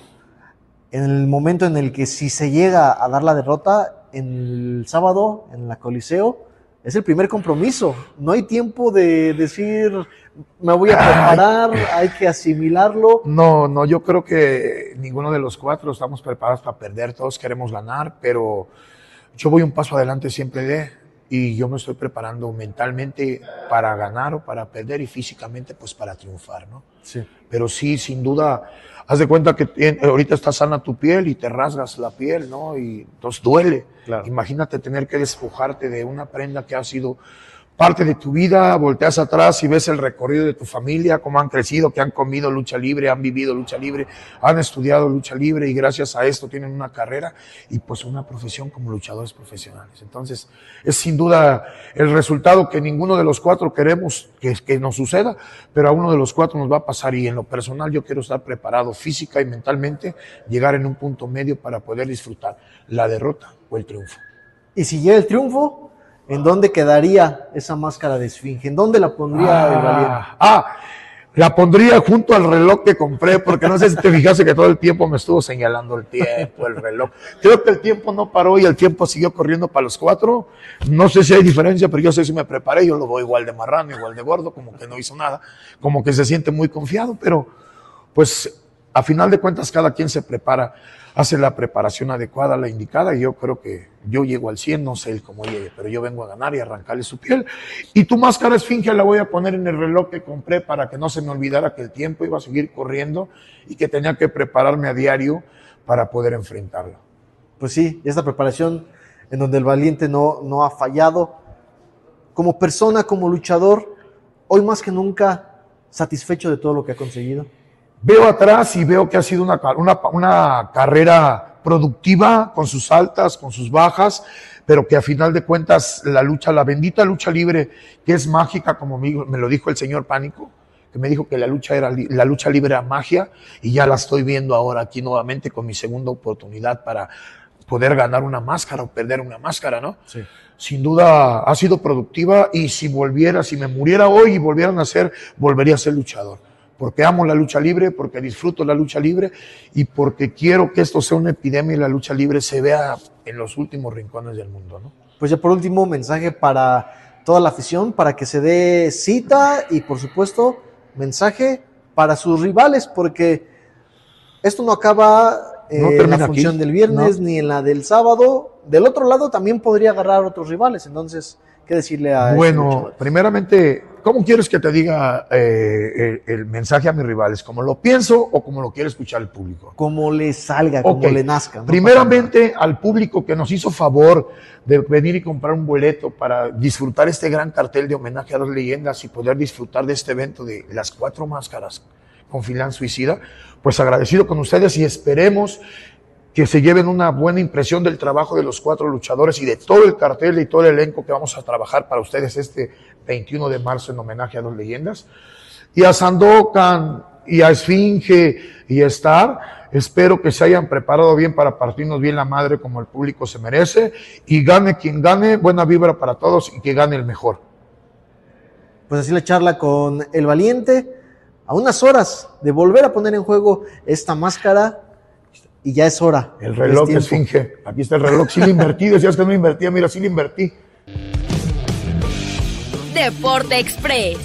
En el momento en el que si se llega a dar la derrota, en el sábado, en la Coliseo, es el primer compromiso. No hay tiempo de decir, me voy a preparar, hay que asimilarlo. No, yo creo que ninguno de los cuatro estamos preparados para perder, todos queremos ganar, pero yo voy un paso adelante siempre y yo me estoy preparando mentalmente para ganar o para perder y físicamente pues para triunfar, ¿no? Sí. Pero sí, sin duda, haz de cuenta que ahorita está sana tu piel y te rasgas la piel, ¿no? Y entonces duele. Claro. Imagínate tener que despojarte de una prenda que ha sido parte de tu vida, volteas atrás y ves el recorrido de tu familia, cómo han crecido, que han comido lucha libre, han vivido lucha libre, han estudiado lucha libre y gracias a esto tienen una carrera y pues una profesión como luchadores profesionales. Entonces, es sin duda el resultado que ninguno de los cuatro queremos que nos suceda, pero a uno de los cuatro nos va a pasar y en lo personal yo quiero estar preparado física y mentalmente, llegar en un punto medio para poder disfrutar la derrota o el triunfo. Y si llega el triunfo, ¿en dónde quedaría esa máscara de esfinge? ¿En dónde la pondría el Valiente? La pondría junto al reloj que compré, porque no sé si te fijaste que todo el tiempo me estuvo señalando el tiempo, el reloj. Creo que el tiempo no paró y el tiempo siguió corriendo para los cuatro. No sé si hay diferencia, pero yo sé si me preparé, yo lo voy igual de marrano, igual de gordo, como que no hizo nada, como que se siente muy confiado, pero pues a final de cuentas cada quien se prepara, hace la preparación adecuada, la indicada, y yo creo que yo llego al 100, no sé él cómo llegue, pero yo vengo a ganar y a arrancarle su piel. Y tu máscara esfinge la voy a poner en el reloj que compré para que no se me olvidara que el tiempo iba a seguir corriendo y que tenía que prepararme a diario para poder enfrentarlo. Pues sí, esta preparación en donde el Valiente no ha fallado. Como persona, como luchador, hoy más que nunca satisfecho de todo lo que ha conseguido. Veo atrás y veo que ha sido una carrera productiva, con sus altas, con sus bajas, pero que a final de cuentas la bendita lucha libre, que es mágica, como me lo dijo el señor Pánico, que me dijo que la lucha libre era magia, y ya la estoy viendo ahora aquí nuevamente con mi segunda oportunidad para poder ganar una máscara o perder una máscara, ¿no? Sí. Sin duda ha sido productiva, y si me muriera hoy y volviera a nacer, volvería a ser luchador. Porque amo la lucha libre, porque disfruto la lucha libre y porque quiero que esto sea una epidemia y la lucha libre se vea en los últimos rincones del mundo, ¿no? Pues ya por último, mensaje para toda la afición, para que se dé cita y por supuesto, mensaje para sus rivales, porque esto no acaba en la función del viernes ni en la del sábado. Del otro lado también podría agarrar otros rivales, entonces, ¿qué decirle a Bueno, primeramente, ¿cómo quieres que te diga el mensaje a mis rivales? ¿Cómo lo pienso o como lo quiere escuchar el público? Como le salga, como le nazca. ¿No? Primeramente, al público que nos hizo favor de venir y comprar un boleto para disfrutar este gran cartel de homenaje a 2 leyendas y poder disfrutar de este evento de las 4 máscaras con Finland Suicida, pues agradecido con ustedes y esperemos que se lleven una buena impresión del trabajo de los 4 luchadores y de todo el cartel y todo el elenco que vamos a trabajar para ustedes este 21 de marzo en homenaje a 2 leyendas. Y a Sandokan y a Esfinge y a Star, espero que se hayan preparado bien para partirnos bien la madre como el público se merece, y gane quien gane, buena vibra para todos y que gane el mejor. Pues así la charla con el Valiente, a unas horas de volver a poner en juego esta máscara. Y ya es hora. El reloj que Esfinge. Aquí está el reloj. Sí le invertí. Decías que no invertía. Mira, sí le invertí. Deporte Express.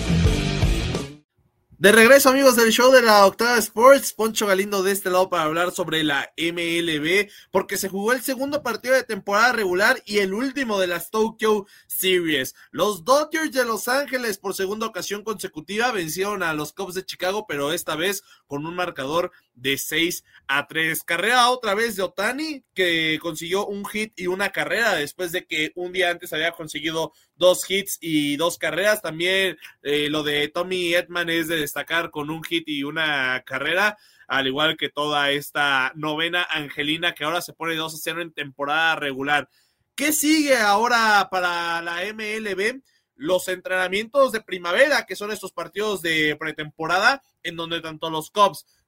De regreso, amigos del show de la Octava Sports, Poncho Galindo de este lado para hablar sobre la MLB, porque se jugó el segundo partido de temporada regular y el último de las Tokyo Series. Los Dodgers de Los Ángeles por segunda ocasión consecutiva vencieron a los Cubs de Chicago, pero esta vez con un marcador de 6-3. Carrera otra vez de Ohtani, que consiguió un hit y una carrera después de que un día antes había conseguido 2 hits y 2 carreras. También lo de Tommy Edman es de destacar con un hit y una carrera, al igual que toda esta novena angelina que ahora se pone 2-0 en temporada regular. ¿Qué sigue ahora para la MLB? Los entrenamientos de primavera, que son estos partidos de pretemporada, en donde tanto los Cubs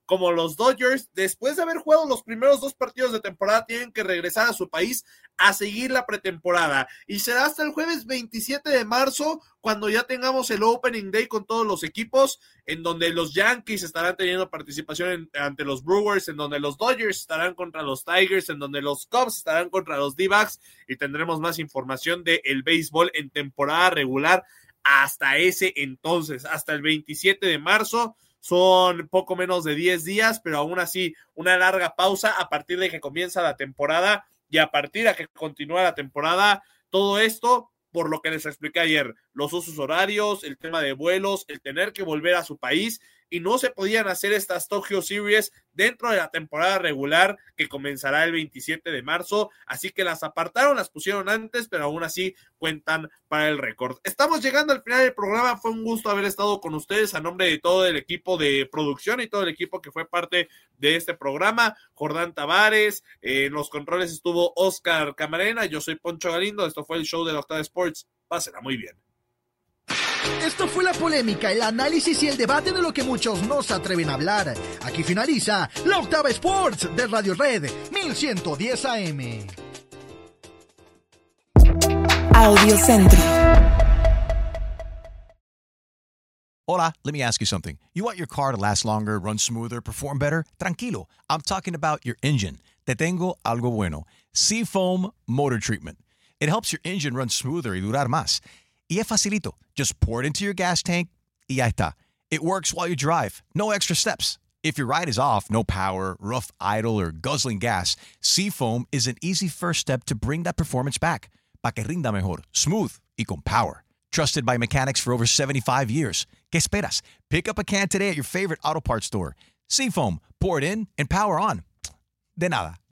como los Dodgers, después de haber jugado los primeros 2 partidos de temporada, tienen que regresar a su país a seguir la pretemporada. Y será hasta el jueves 27 de marzo cuando ya tengamos el Opening Day con todos los equipos, en donde los Yankees estarán teniendo participación ante los Brewers, en donde los Dodgers estarán contra los Tigers, en donde los Cubs estarán contra los D-backs, y tendremos más información del béisbol en temporada regular hasta ese entonces, hasta el 27 de marzo. Son poco menos de 10 días, pero aún así una larga pausa a partir de que comienza la temporada y a partir de que continúa la temporada. Todo esto por lo que les expliqué ayer, los usos horarios, el tema de vuelos, el tener que volver a su país, y no se podían hacer estas Tokyo Series dentro de la temporada regular que comenzará el 27 de marzo, así que las apartaron, las pusieron antes, pero aún así cuentan para el récord. Estamos llegando al final del programa, fue un gusto haber estado con ustedes a nombre de todo el equipo de producción y todo el equipo que fue parte de este programa. Jordán Tavares, en los controles estuvo Oscar Camarena, yo soy Poncho Galindo, esto fue el show de la Octava Sports, pásenla muy bien. Esto fue la polémica, el análisis y el debate de lo que muchos no se atreven a hablar. Aquí finaliza la Octava Sports de Radio Red 1110 AM. Audio Centro. Hola, let me ask you something. You want your car to last longer, run smoother, perform better? Tranquilo, I'm talking about your engine. Te tengo algo bueno. Seafoam Motor Treatment. It helps your engine run smoother y durar más. Y es facilito. Just pour it into your gas tank y ya está. It works while you drive. No extra steps. If your ride is off, no power, rough idle, or guzzling gas, Seafoam is an easy first step to bring that performance back. Pa' que rinda mejor, smooth y con power. Trusted by mechanics for over 75 years. ¿Qué esperas? Pick up a can today at your favorite auto parts store. Seafoam, pour it in and power on. De nada.